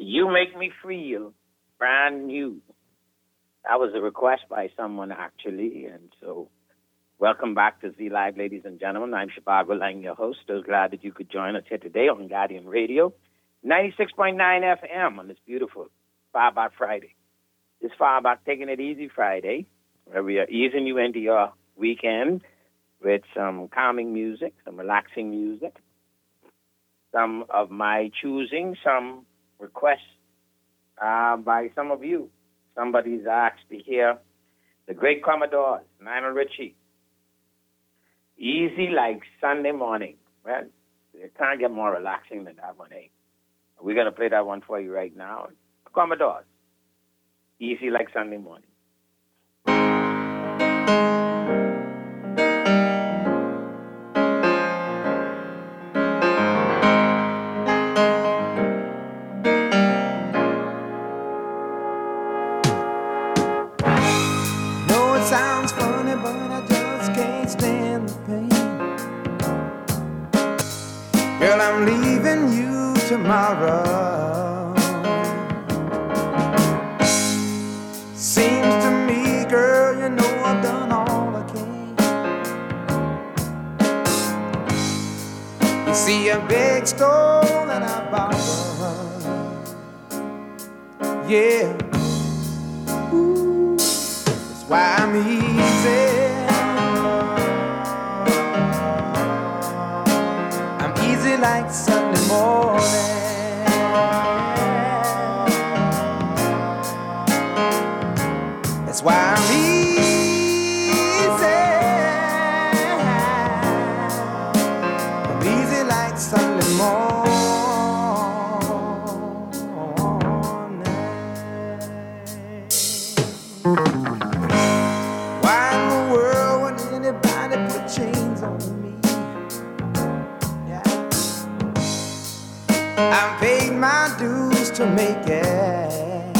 You Make Me Feel, brand new. That was a request by someone, actually. And so, welcome back to Z Live, ladies and gentlemen. I'm Shivago Lang, your host. So glad that you could join us here today on Guardian Radio, ninety-six point nine F M on this beautiful Far Back Friday. This Far Back Taking It Easy Friday, where we are easing you into your weekend with some calming music, some relaxing music, some of my choosing, some requests uh, by some of you. Somebody's asked to hear the great Commodores, Lionel Richie. Easy like Sunday morning. Well, it can't get more relaxing than that one, eh? We're going to play that one for you right now. Commodores. Easy like Sunday morning. Girl, I'm leaving you tomorrow. Seems to me, girl, you know I've done all I can. You see a big store that I bought. Yeah. Ooh, that's why I'm easy. Like Sunday morning. That's why I'm easy. I'm easy like Sunday morning. Why in the world would anybody put chains on me? I've paid my dues to make it.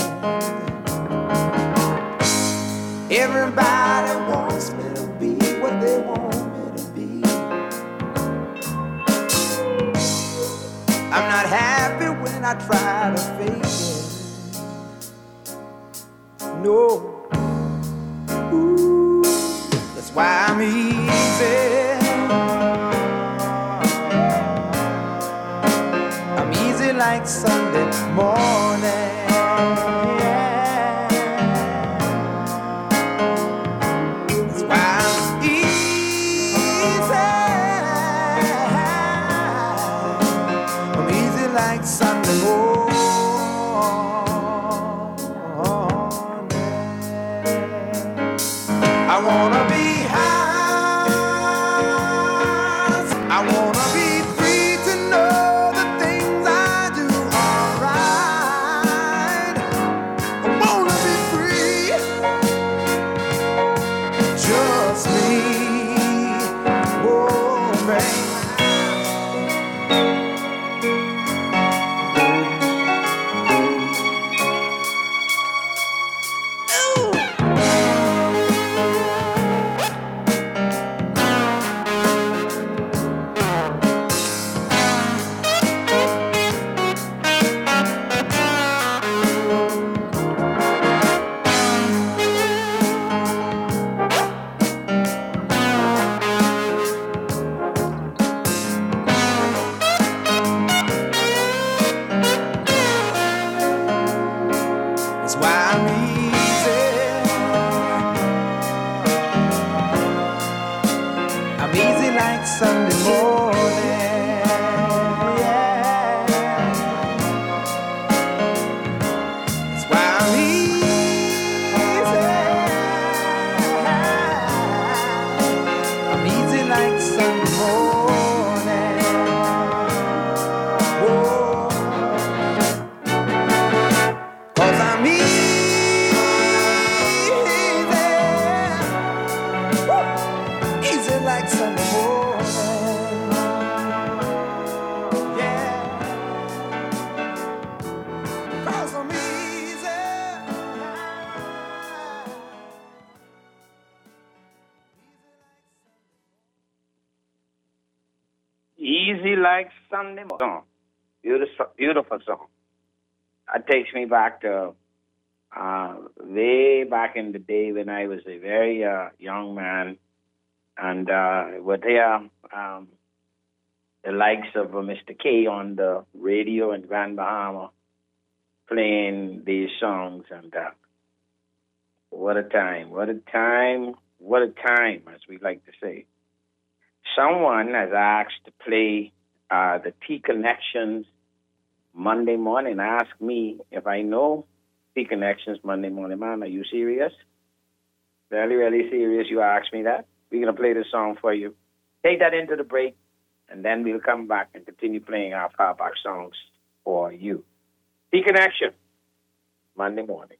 Everybody wants me to be what they want me to be. I'm not happy when I try to fake it. No. Ooh, that's why I'm easy. Like Sunday morning, yeah. That's why I'm easy. I'm easy like Sunday morning. I wanna be high. I wanna be free to know. Easy like Sunday morning. Beautiful, beautiful song. That takes me back to uh, way back in the day when I was a very uh, young man, and uh, would hear um, the likes of uh, Mister K on the radio in Grand Bahama playing these songs, and uh, what a time, what a time, what a time, as we like to say. Someone has asked to play uh, the T Connections Monday morning. Ask me if I know T Connections Monday morning. Man, are you serious? Really, really serious? You asked me that? We're going to play this song for you. Take that into the break, and then we'll come back and continue playing our Powerbox songs for you. T Connection Monday morning.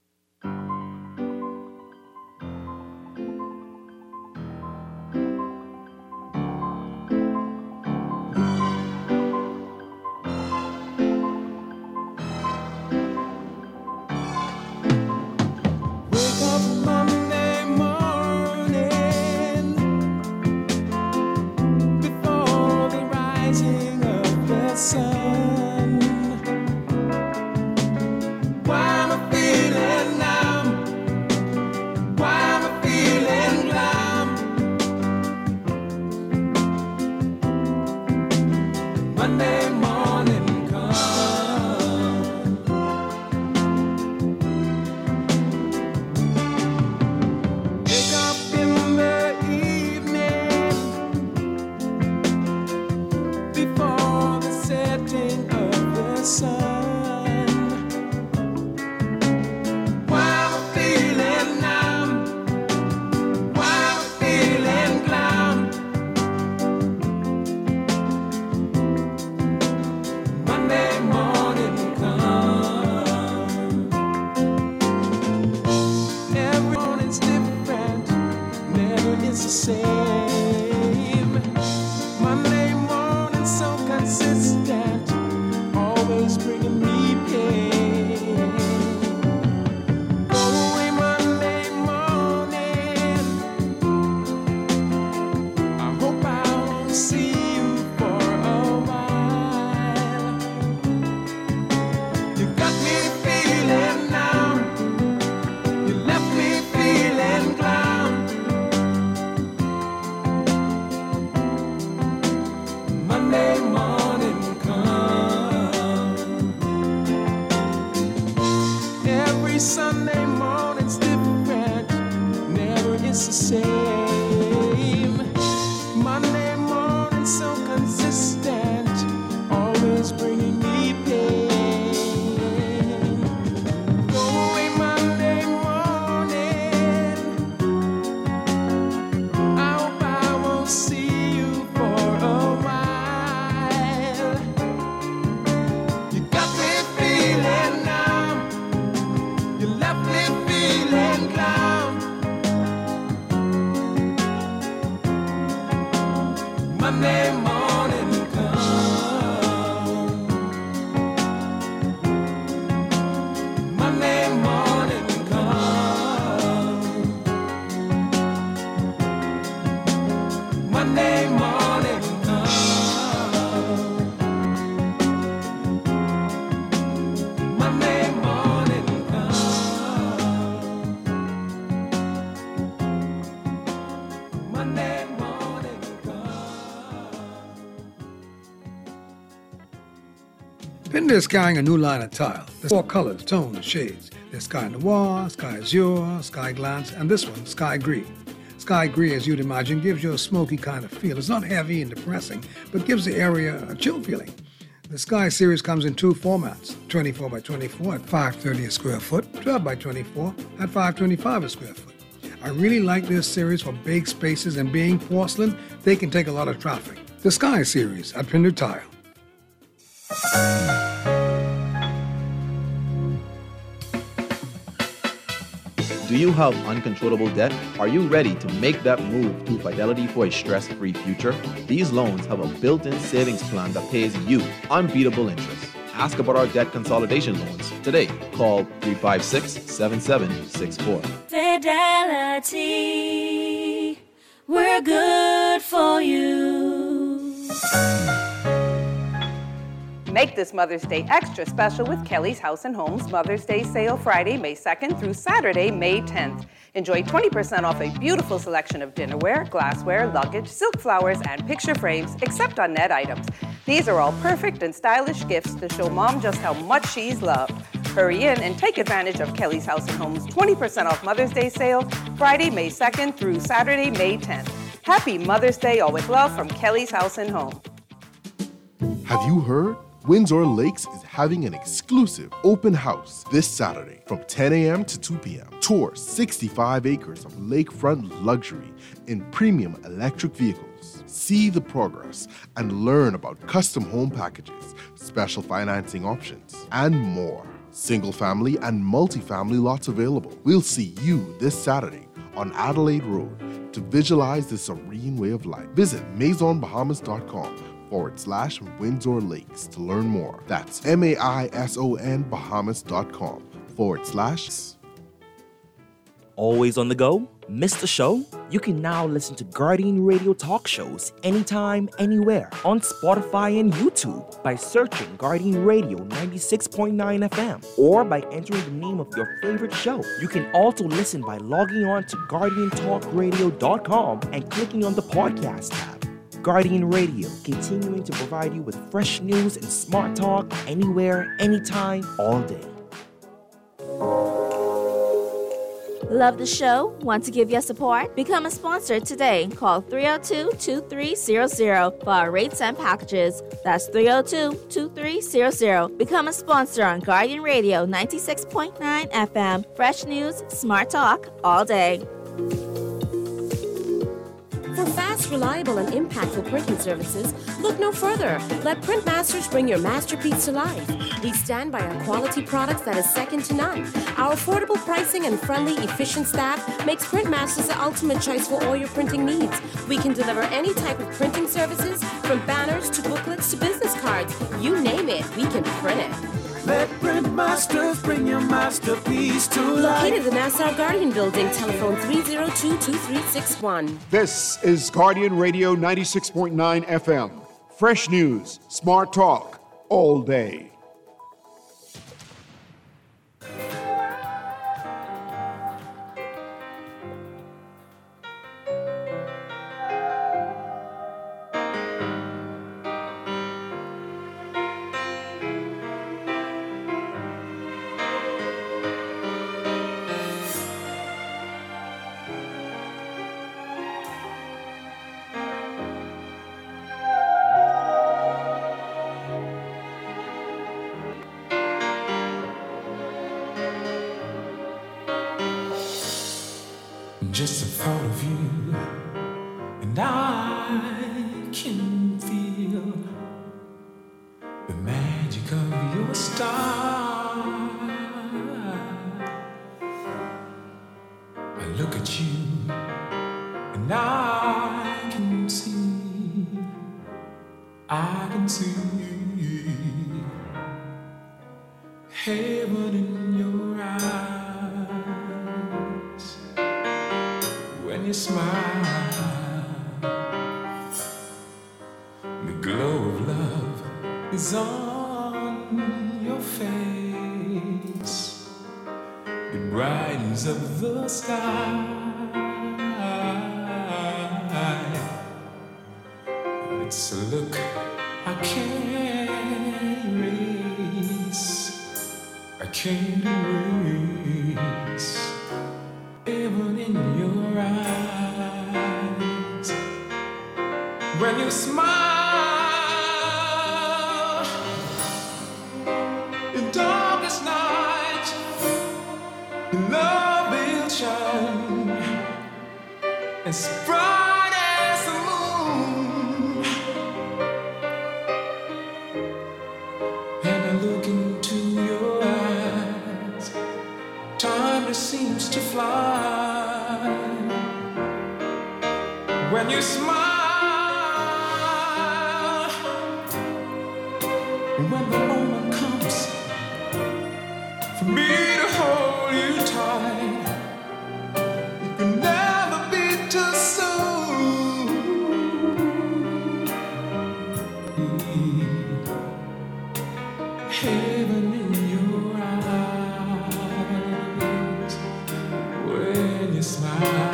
Sun. Why am I feeling numb? Why am I feeling glum? Monday morning come. Wake up in the evening before setting of the sun. Why am I feeling numb? Why am I feeling glum? Monday morning come. Every morning's different, never is the same. Monday morning so consistent, always bringing me pain. Go away Monday morning, I hope I won't see you for a while. You got me feeling numb, you left me feeling glum. Monday morning come. Every Sunday morning's different, never is the same. Monday morning so consistent, always bringing me pain. Go away Monday morning, I hope I won't see you for a while. You got me feeling numb, you left me feeling glum. Monday morning come. Monday morning come. Monday morning come. Monday morning come. Monday morning Pinder's carrying a new line of tile. There's four colors, tones, and shades. There's Sky Noir, Sky Azure, Sky Glance, and this one, Sky Green. Sky Green, as you'd imagine, gives you a smoky kind of feel. It's not heavy and depressing, but gives the area a chill feeling. The Sky series comes in two formats, twenty-four by twenty-four at five thirty a square foot, twelve by twenty-four at five twenty-five a square foot. I really like this series for big spaces, and being porcelain, they can take a lot of traffic. The Sky series at Pinder Tile. Do you have uncontrollable debt? Are you ready to make that move to Fidelity for a stress-free future? These loans have a built-in savings plan that pays you unbeatable interest. Ask about our debt consolidation loans today. Call three five six, seven seven six four. Fidelity, we're good for you. Make this Mother's Day extra special with Kelly's House and Homes Mother's Day sale Friday, May second through Saturday, May tenth. Enjoy twenty percent off a beautiful selection of dinnerware, glassware, luggage, silk flowers, and picture frames, except on net items. These are all perfect and stylish gifts to show Mom just how much she's loved. Hurry in and take advantage of Kelly's House and Homes twenty percent off Mother's Day sale Friday, May second through Saturday, May tenth. Happy Mother's Day, all with love from Kelly's House and Home. Have you heard? Windsor Lakes is having an exclusive open house this Saturday from ten a.m. to two p.m. Tour sixty-five acres of lakefront luxury in premium electric vehicles. See the progress and learn about custom home packages, special financing options, and more. Single family and multi-family lots available. We'll see you this Saturday on Adelaide Road to visualize the serene way of life. Visit maison bahamas dot com forward slash Windsor Lakes to learn more. That's M-A-I-S-O-N Bahamas.com forward slash. Always on the go? Missed the show? You can now listen to Guardian Radio talk shows anytime, anywhere on Spotify and YouTube by searching Guardian Radio ninety-six point nine F M or by entering the name of your favorite show. You can also listen by logging on to guardian talk radio dot com and clicking on the podcast tab. Guardian Radio, continuing to provide you with fresh news and smart talk anywhere, anytime, all day. Love the show? Want to give your support? Become a sponsor today. Call three oh two, two three zero zero for our rates and packages. That's three oh two, two three zero zero. Become a sponsor on Guardian Radio ninety-six point nine F M. Fresh news, smart talk, all day. For fast, reliable, and impactful printing services, look no further. Let Printmasters bring your masterpiece to life. We stand by our quality products that is second to none. Our affordable pricing and friendly, efficient staff makes Printmasters the ultimate choice for all your printing needs. We can deliver any type of printing services, from banners to booklets to business cards. You name it, we can print it. Let Printmasters bring your masterpiece to life. Located in the Nassau Guardian Building, telephone three oh two, two three six one. This is Guardian Radio ninety-six point nine F M. Fresh news, smart talk, all day. Just the thought of you, and I can feel the magic of your style. I look at you, and I can see, I can see heaven in your eyes. You smile, the glow of love is on your face. It brightens up the sky. It's a look I can't erase, I can't erase. Heaven in your eyes when you smile, in darkest night, your love will shine as bright as the moon. And I look into your eyes, time just seems to fly. When you smile, when the moment comes for me to hold you tight, it can never be too soon. heaven in your eyes when you smile.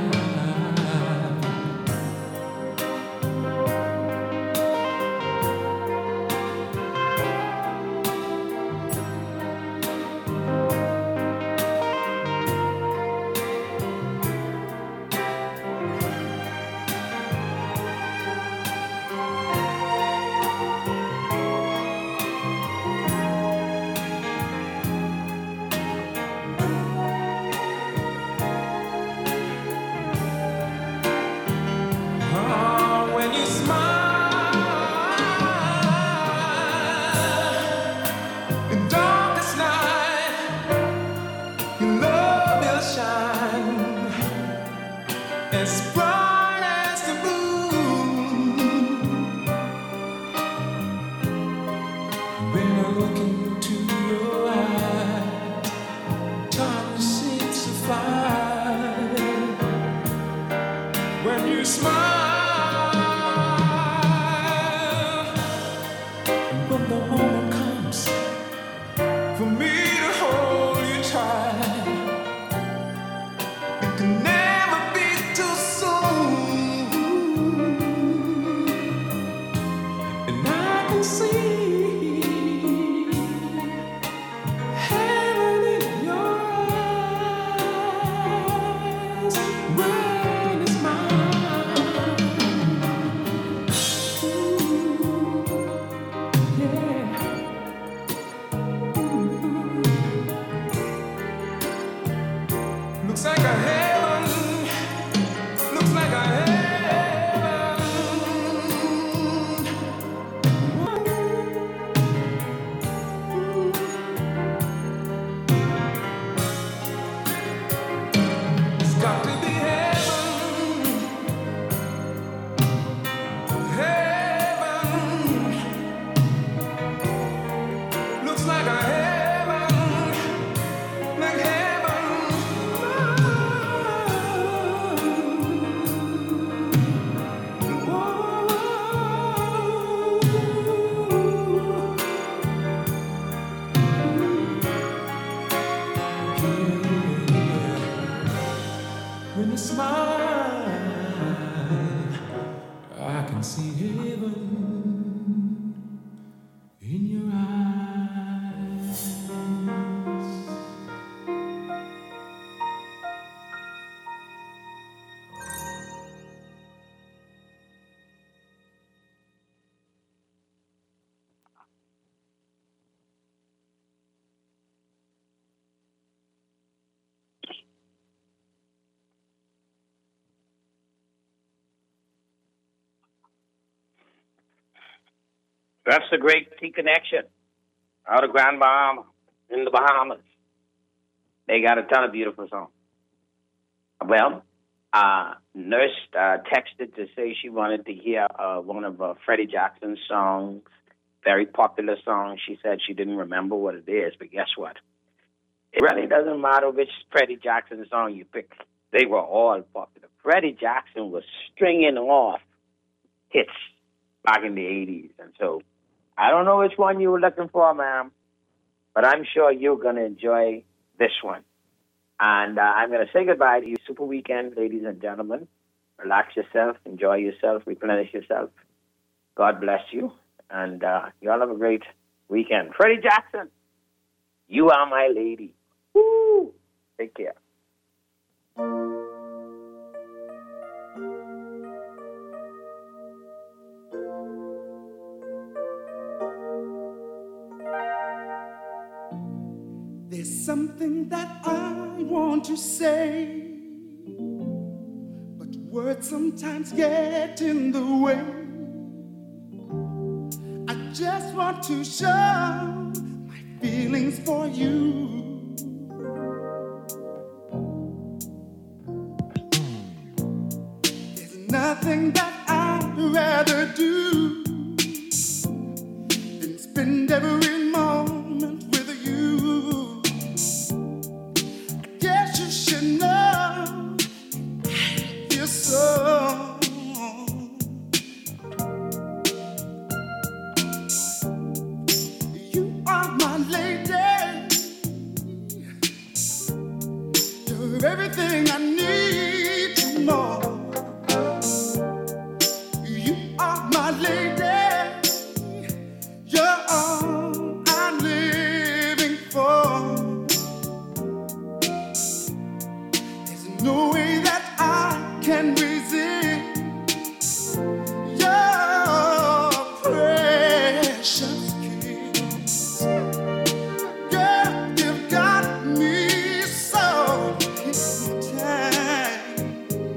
That's the Great T Connection out of Grand Bahama in the Bahamas. They got a ton of beautiful songs. Well, uh, Nurse uh, texted to say she wanted to hear uh, one of uh, Freddie Jackson's songs, very popular song. She said she didn't remember what it is, but guess what? It really doesn't matter which Freddie Jackson song you pick. They were all popular. Freddie Jackson was stringing off hits back in the eighties, and so I don't know which one you were looking for, ma'am, but I'm sure you're going to enjoy this one. And uh, I'm going to say goodbye to you. Super weekend, ladies and gentlemen. Relax yourself, enjoy yourself, replenish yourself. God bless you, and uh, you all have a great weekend. Freddie Jackson, you are my lady. Woo! Take care. There's something that I want to say, but words sometimes get in the way. I just want to show my feelings for you. There's nothing that I'd rather do than spend every moment with you. Guess you should know I feel so. You are my lady. You're everything I need and more. You are my lady. You're all I'm living for. There's no way that I can resist your precious kiss. Girl, you've got me so hypnotized.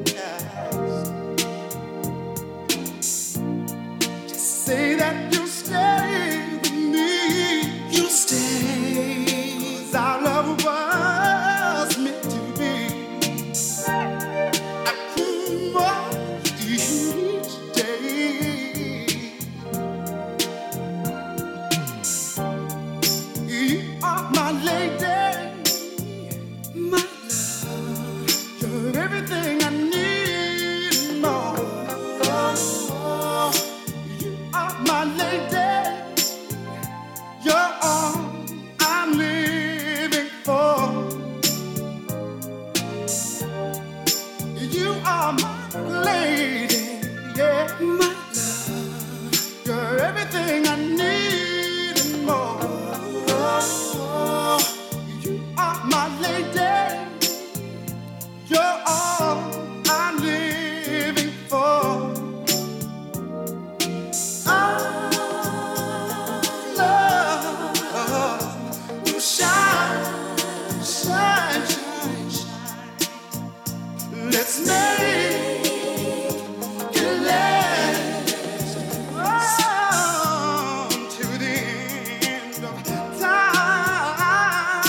Just say that you stay with me. You stay, 'cause our love was meant to be. I keep on each day. You are my lady, my love. You're everything I need and more. You are my lady. You're all I'm living for. You are my lady, yeah, my love. You're everything I need and more. You are my lady. You're all I'm living for. Oh, love, you shine, shine, shine, shine. Let's make it last on to the end of time.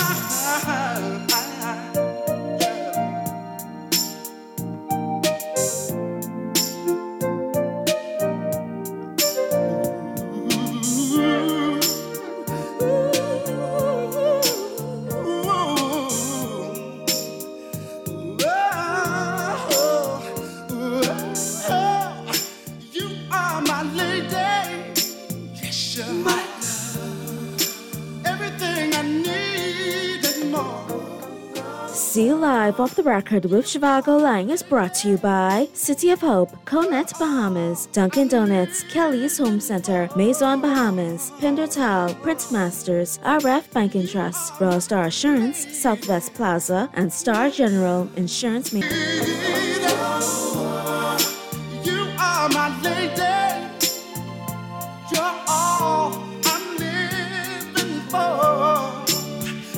You are my lady. Yes, you're my love. Everything I need and more. See Live Off the Record with Shivago Lang is brought to you by City of Hope, Conet Bahamas, Dunkin' Donuts, Kelly's Home Center, Maison Bahamas, Pendertal, Print Masters, R F Banking Trust, Royal Star Assurance, Southwest Plaza, and Star General Insurance. Ma-